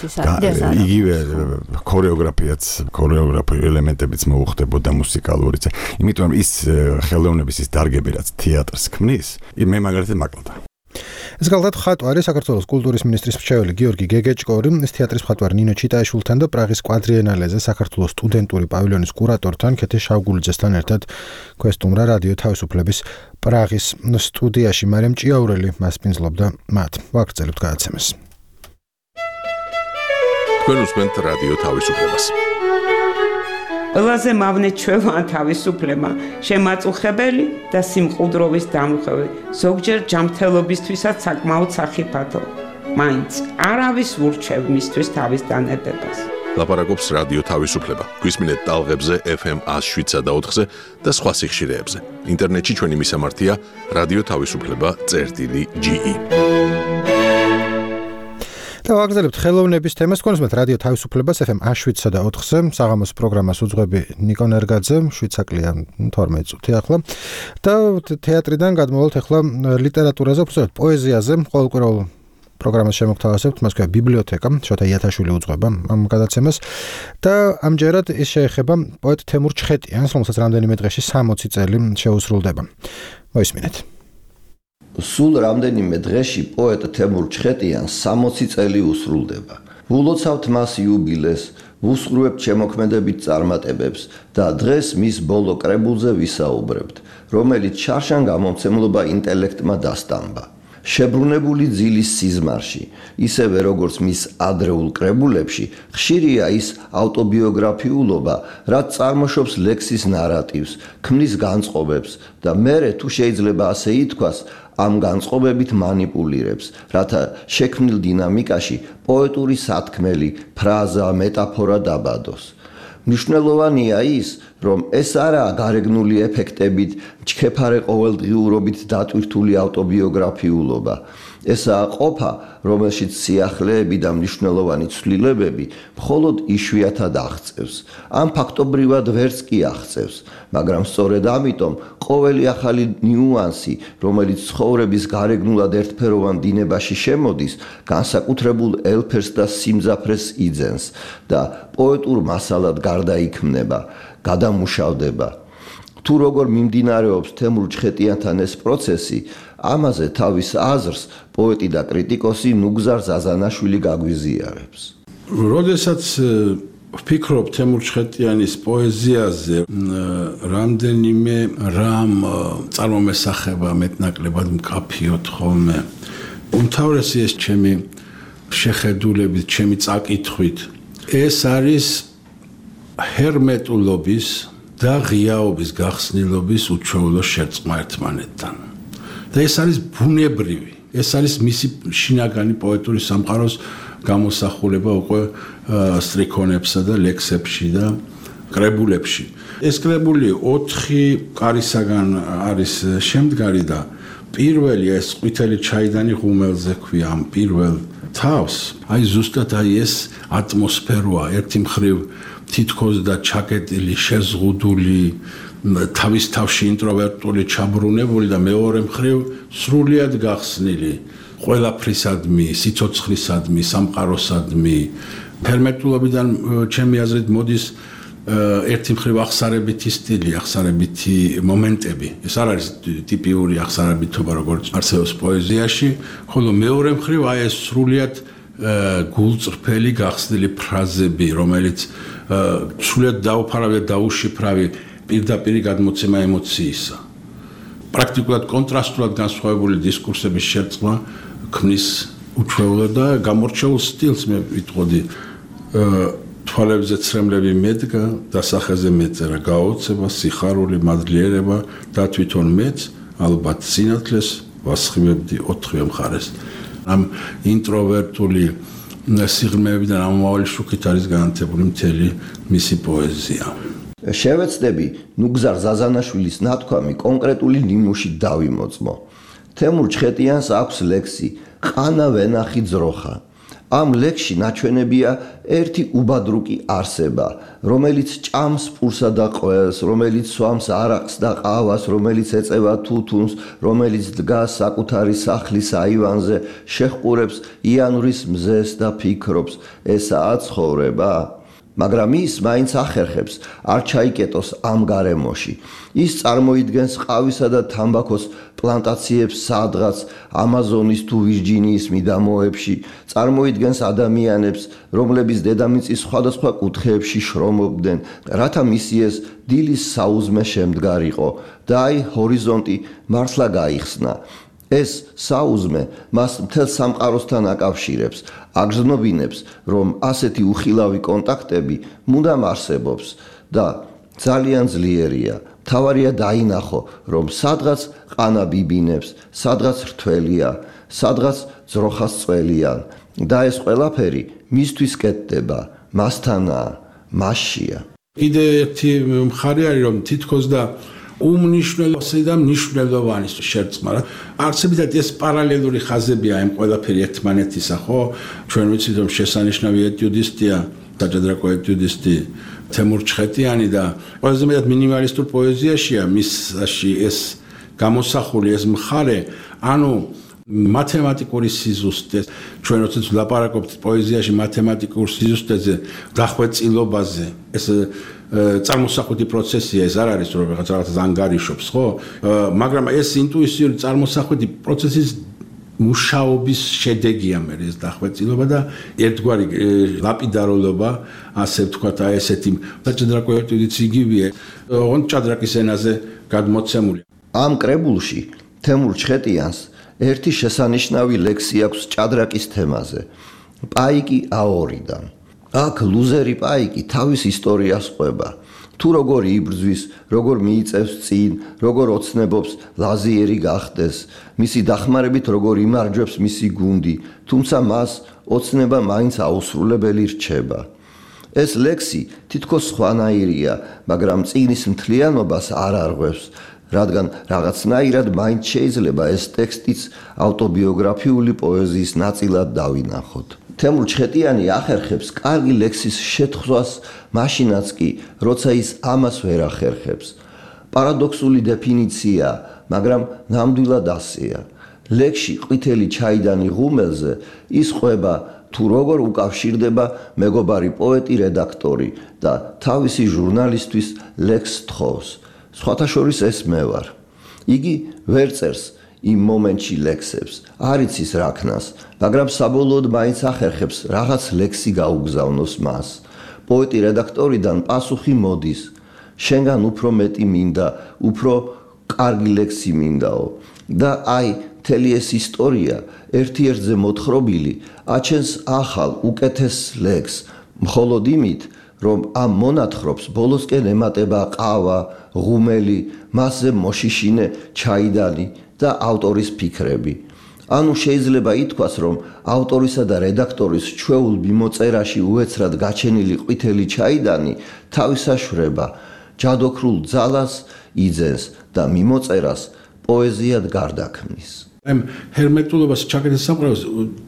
იგივე ქორეოგრაფიაც ელემენტებიც მოუხდებოდა მუსიკალურიც. იმიტომ რომ ის ხელოვნების ის დარგები რაც თეატრს ქმნის, მე მაგალითად მაკლდა. ეს გახლავთ მხატვარი საქართველოს კულტურის მინისტრის მრჩეველი გიორგი გეგეჭკორი, ეს თეატრის მხატვარი ნინო ჩიტაიშვილთან და პრაღის კვადრიენალეზე საქართველოს სტუდენტური პავილიონის კურატორთან ქეთე შავგულიძესთან ერთად ქვესტუმრა რადიო თავისუფლების პრაღის სტუდიაში მარიამ ჭიაურელი მასპინძლობდა მათ. ვაგრძელებთ გადაცემას. თქვენ უსმენთ რადიო თავისუფლებას. ყველაზე მავნე ჩვევა თავისუფლება, შემაწუხებელი და სიმყუდროვის დამხევი, ზოგჯერ ჯანმრთელობისთვისაც საკმაოდ სახიფათო. მაინც არავის ურჩევ მისთვის თავის დანებებას. ლაპარაკობს რადიო თავისუფლება. გვისმინეთ ტალღებზე FM 107.4-ზე და სხვა სიხშირეებზე. ინტერნეტში ჩვენი მისამართია რადიო თავისუფლება.ge. და ვაგრძელებთ ხელოვნების თემას. კონსმეთ რადიო თავისუფლებას FM 107.4-ზე საღამოს პროგრამას უძღვები ნიკო ნერგაძე, 7 საკლია 12 წუთი ახლა. და თეატრიდან გადმოვალთ ახლა ლიტერატურაზე, უბრალოდ პოეზიაზე, ყოველკვირეულ პროგრამას შემოგთავაზებთ, მას ქვია ბიბლიოთეკა, შოთა იათაშვილი უძღვება ამ გადაცემას. და ამჯერად ეს შეეხება პოეტ თემურ ჩხეტიანს, რომელსაც რამდენიმე დღეში 60 წელი შეუსრულდება. მოისმინეთ. სულ რამდენიმე დღეში პოეტ თემურ ჩხეტიანს 60 წელი უსრულდება. ულოცავთ მას იუბილეს, ვუსყურებთ შემოქმედებით წარმატებებს და დღეს მის ბოლო კრებულზე ვისაუბრებთ, რომელიც შარშან გამომცემლობა ინტელექტმა დასტამბა. შებრუნებული ძილის სიზმარში, ისევე როგორც მის ადრეულ კრებულებში, ხშირია ის ავტობიოგრაფიულობა, რაც წარმოშობს ლექსის ნარატივს, ქმნის განწყობებს და მერე თუ შეიძლება ასე ითქვას, ამ განწყობებით მანიპულირებს, რათა შექმნილ დინამიკაში პოეტური სათქმელი, ფრაზა, მეტაფორა დაბადოს. მნიშვნელოვანია ის, რომ ეს არაა გარეგნული ეფექტებით, ჩქეფარე ყოველდღიურობით დატვირთული ავტობიოგრაფიულობა. ესაა ყოფა, რომელშიც სიახლეები და მნიშვნელოვანი ცვლილებები მხოლოდ იშვიათად აღწევს. ამ ფაქტობრივად ვერც კი აღწევს, მაგრამ სწორედ ამიტომ ყოველი ახალი ნიუანსი, რომელიც ცხოვრების გარეგნულად ერთფეროვან დინებაში შემოდის, განსაკუთრებულ ელფერს და სიმძაფრეს იძენს და პოეტურ მასალად გარდაიქმნება, გადამუშავდება. თუ როგორ მიმდინარეობს თემურ ჩხეტიანთან ეს პროცესი, ამაზე თავის აზრს პოეტი და კრიტიკოსი ნუგზარ ზაზანაშვილი გაგვიზიარებს. როდესაც ვფიქრობ თემურ ჩხეტიანის პოეზიაზე, რამდენიმე რამ წარმომესახება მეტნაკლებად მკაფიოდ ხოლმე. უმთავრესი ეს ჩემი შეხედულებით, ჩემი წაკითხვით, ეს არის ჰერმეტულობის და ღიაობის გახსნილობის უჩვეულო შერწყმა ერთმანეთთან. და ეს არის ბუნებრივი, ეს არის მისი შინაგანი პოეტური სამყაროს გამოსახულება უკვე სტრიქონებსა და ლექსებში და კრებულებში. ეს კრებული 4 კარისაგან არის შემდგარი და პირველი ეს ყვითელი ჩაიდანი ღუმელზე ქვია ამ პირველ თავს. აი ზუსტად ეს ატმოსფეროა, ერთი მხრივ თითქოს და ჩაკეტილი, შეზღუდული, თავის თავში ინტროვერტული, ჩაბრუნებული და მეორე მხრივ სრულიად გახსნილი, ყველაფრისადმი, სიცოცხლისადმი, სამყაროსადმი. ჰერმეტულობიდან ჩემი აზრით მოდის ერთი მხრივ აღსარებითი სტილი, აღსარებითი მომენტები. ეს არ არის ტიპიური აღსარებითობა, როგორც არსებობს პოეზიაში, ხოლო მეორე მხრივ აი ეს სრულიად გულწრფელი გახსნილი ფრაზები, რომელიც სრულიად დაუფარავი და დაუშიფრავი პირდაპირი გადმოცემა ემოციისა. პრაქტიკულად კონტრასტულად განსხვავებული დისკურსების შერწყმა ქმნის უჩვეულო და გამორჩეულ სტილს მე ვიტყოდი. თვალებზე ცრემლები მედგა, დასახეზე მეწერა, გაოცება, სიხარული, მადლიერება და თვითონ მეც ალბათ სინათლეს ვასხივებდი 4 მხარეს. ამ ინტროვერტული სიღრმეებიდან ამავალი შუქით არის განათებული მთელი მისი პოეზია. შევეცდები ნუგზარ ზაზანაშვილის ნათქვამი კონკრეტული ნიმუში დავიმოწმო. თემურ ჩხეტიანს აქვს ლექსი ყანა ვენახი ძროხა. ამ ლექსში ნაჩვენებია ერთი უბადრუკი არსება, რომელიც ჭამს პურსა და ყველს, რომელიც სვამს არაყს და ყავას, რომელიც ეწევა თუთუნს, რომელიც დგას საკუთარი სახლის აივანზე, შეჰყურებს იანურის მზეს და ფიქრობს, ესაა ცხოვრება? მაგრამ ის მაინც ახერხებს არ ჩაიკეტოს ამ გარემოში. ის წარმოიდგენს ყავისა და თამბაქოს პლანტაციებს სადღაც ამაზონის თუ ვირჯინიის მიდამოებში, წარმოიდგენს ადამიანებს, რომლებიც დედამიწის სხვადასხვა კუთხეებში შრომობდნენ, რათა მისი ეს დილის საუზმე შემდგარიყო და აი ჰორიზონტი მართლა გაიხსნა. ეს საუზმე მას მთელ სამყაროსთან აკავშირებს, აგრძნობინებს, რომ ასეთი უხილავი კონტაქტები მუდამ არსებობს და ძალიან ძლიერია. თავარია დაინახო, რომ სადღაც ყანა ბიბინებს, სადღაც რთველია, სადღაც ძროხას წველიან და ეს ყველაფერი მისთვის კეთდება, მასთანაა, მასშია. კიდე ერთი მხარე არის, რომ თითქოს და უმნიშვნელოვანესი და მნიშვნელოვანი შერწყმა. არსებითად ეს პარალელური ხაზებია იმ ყველაფერი ერთმანეთისა, ხო? ჩვენ ვიცით, რომ შესანიშნავი ეტიუდისტია, დაჭადრაკო ეტიუდისტი თემურ ჩხეტიანი და ყველაზე მეტად მინიმალისტურ პოეზიაშია მისში ეს გამოსახული ეს მხარე, ანუ მათემატიკური სიზუსტე. ჩვენ როდესაც ვლაპარაკობთ პოეზიაში მათემატიკურ სიზუსტეზე, დახვეწილობაზე, ეს წარმოსახვითი პროცესია, ეს არ არის რომ რაღაცას ანგარიშობს, ხო? მაგრამ ეს ინტუიციური წარმოსახვითი პროცესის მუშაობის შედეგია მე ეს დახვეწილობა და ერთგვარი ლაპიდარულობა, ასე ვთქვათ, აი ესეთი ჭადრაკოერტუდიც იგივეა, ოღონდ ჭადრაკის ენაზე გადმოცემული. ამ კრებულში თემურ ჩხეტიანს ერთი შესანიშნავი ლექსი აქვს ჭადრაკის თემაზე. პაიკი აორიდან. აქ ლუზერი პაიკი თავის ისტორიას ყვება. თუ როგორ იბრძვის, როგორ მიიწევს წინ, როგორ ოცნებობს ლაზიერი გახდეს, მისი დახმარებით როგორ იმარჯვებს მისი გუნდი, თუმცა მას ოცნება მაინც აუსრულებელი რჩება. ეს ლექსი თითქოს სხვანაირია, მაგრამ წინის მთლიანობას არ არღვევს, რადგან რაღაცნაირად მაინც შეიძლება ეს ტექსტიც ავტობიოგრაფიული პოეზიის ნაწილად დავინახოთ. თემურ ჩხეტიანი ახერხებს კარგი ლექსის შეთხსვას მაშინაც კი, როცა ის ამას ვერ ახერხებს. პარადოქსული დეფინიცია, მაგრამ ნამდვილად ასეა. ლექსში ყვითელი ჩაიდანი ღუმელზე ის ყვება თუ როგორ უკავშირდება მეგობარი პოეტი რედაქტორი და თავისი ჟურნალისტვის ლექსს თხოვს. სხვათა შორის ეს მე ვარ. იგი ვერ წერს იმ მომენტში ლექსებს, არ იცის რა ქნას, მაგრამ საბოლოოდ მაინც ახერხებს რაღაც ლექსი გაუგზავნოს მას. პოეტი რედაქტორიდან პასუხი მოდის. შენგან უფრო მეტი მინდა, უფრო კარგი ლექსი მინდაო. და აი, მთელი ეს ისტორია ერთ-ერთზე მოთხრობილი აჩენს ახალ, უკეთეს ლექსს, მხოლოდ იმით, რომ ამ მონათხრობს ბოლოსკენ ემატება ყავა, ღუმელი, მასზე მოშიშინე ჩაიდანი და ავტორის ფიქრები. ანუ შეიძლება ითქვას, რომ ავტორისა და რედაქტორის ჩვეულ მიმოწერაში უეცრად გაჩენილი ყვითელი ჩაიდანი თავისაშვრება ჯადოქრულ ძალას იძენს და მიმოწერას პოეზიად გარდაქმნის. ამ ჰერმეტულობას ჩაკეტეს სამყაროს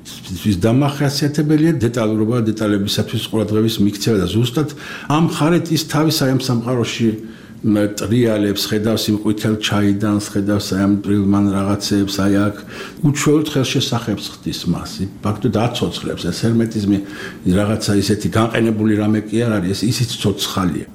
ის დამახასიათებელია დეტალურობა, დეტალებისათვის ყურადღების მიქცევა და ზუსტად ამ ხარეთ ის თავის აი ამ სამყაროში ტრიალებს, ხედავს იმ ყვითელ ჩაიდანს, ხედავს აი ამ ტრილმან რაღაცებს, აი აქ უჩვეულოდ ხელშესახებს ხდის მას. ფაქტობრივად აცოცხლებს ეს ჰერმეტიზმი რაღაცა ისეთი განყენებული რამე კი არ არის, ისიც ცოცხალია.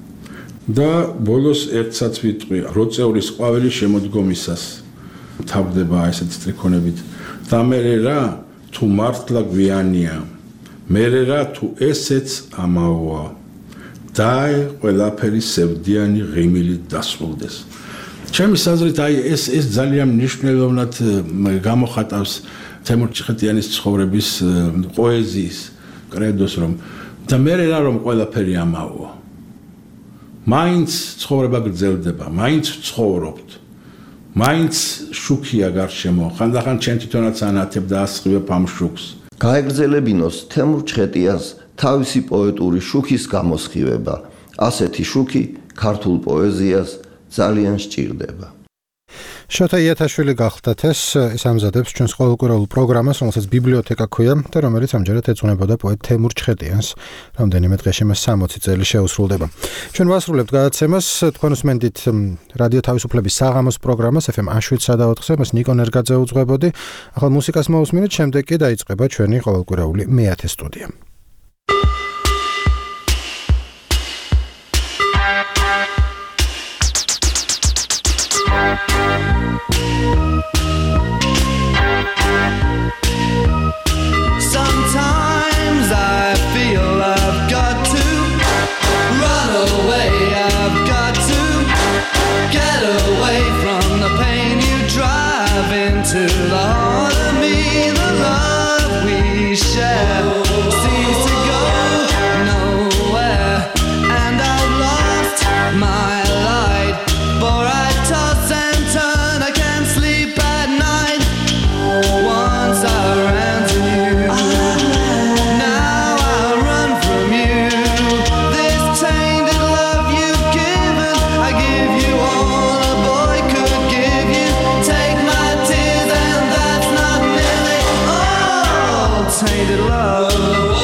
და ბოლოს ერთსაც ვიტყვი, როწეულის ყვავილი შემოდგომისას თავდება ესეთ სტრიქონებით. და მერე რა, თუ მართლა გვიანია, მერე რა, თუ ესეც ამაოა. დაე ყველაფერი სევდიანი ღიმილით დასრულდეს. ჩემი აზრით აი ეს ძალიან მნიშვნელოვნად გამოხატავს თემურ ჩხეტიანის ცხოვრების პოეზიის კრედოს რომ და მერე რა რომ ყველაფერი ამაოა. მაინც ცხოვრება გრძელდება, მაინც ცხოვრობთ. მაინც შუქია გარშემო, ხანდახან ჩვენ თვითონაც ანათებ და ასხივებ ამ შუქს. გაეგრძელებინოს თემურ ჩხეტიანს თავისი პოეტური შუქის გამოსხივება. ასეთი შუქი ქართულ პოეზიას ძალიან სჭირდება. შოთა იათაშვილი გახლდათ ეს ამზადებს ჩვენს ყოველკვირეულ პროგრამას, რომელსაც ბიბლიოთეკა ქვია და რომელიც ამჯერად ეძღვნებოდა პოეტ თემურ ჩხეტიანს. რამდენიმე დღეში მას 60 წელი შეუსრულდება. ჩვენ ვასრულებთ გადაცემას, თქვენ უსმენთ რადიო თავისუფლების საღამოს პროგრამას FM 7.4-ზე, მას ნიკო ნერგაძე უძღვებოდი. ახალ მუსიკას მოусმინეთ, შემდეგ კი დაიწყება ჩვენი ყოველკვირეული მეათე სტუდია. Sometimes I feel I've got to run away, I've got to get away from the pain you drive into the heart of me. The love we share seems to go nowhere, and I've lost my light, for I toss and turn, I can't sleep at night. Once I ran to you, now I run from you. This tainted love you've given, I give you all a boy could give you. Take my tears and that's not nearly all. Tainted love,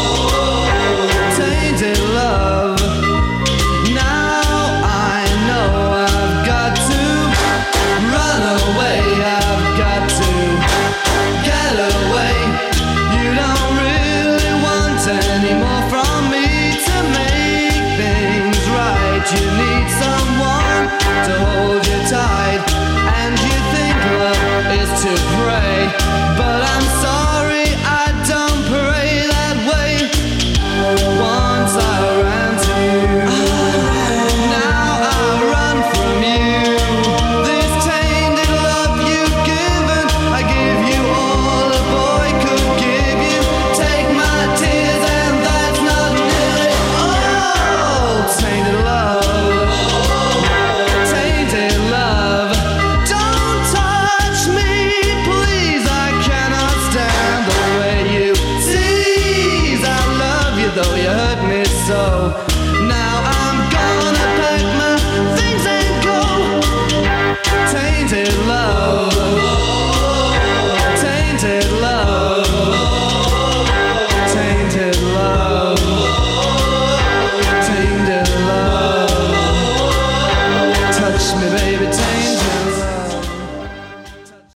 tainted love. Now I know I've got to run away, I've got to get away. You don't really want any more from me to make things right. You need someone to hold you tight, and you think love is to pray, but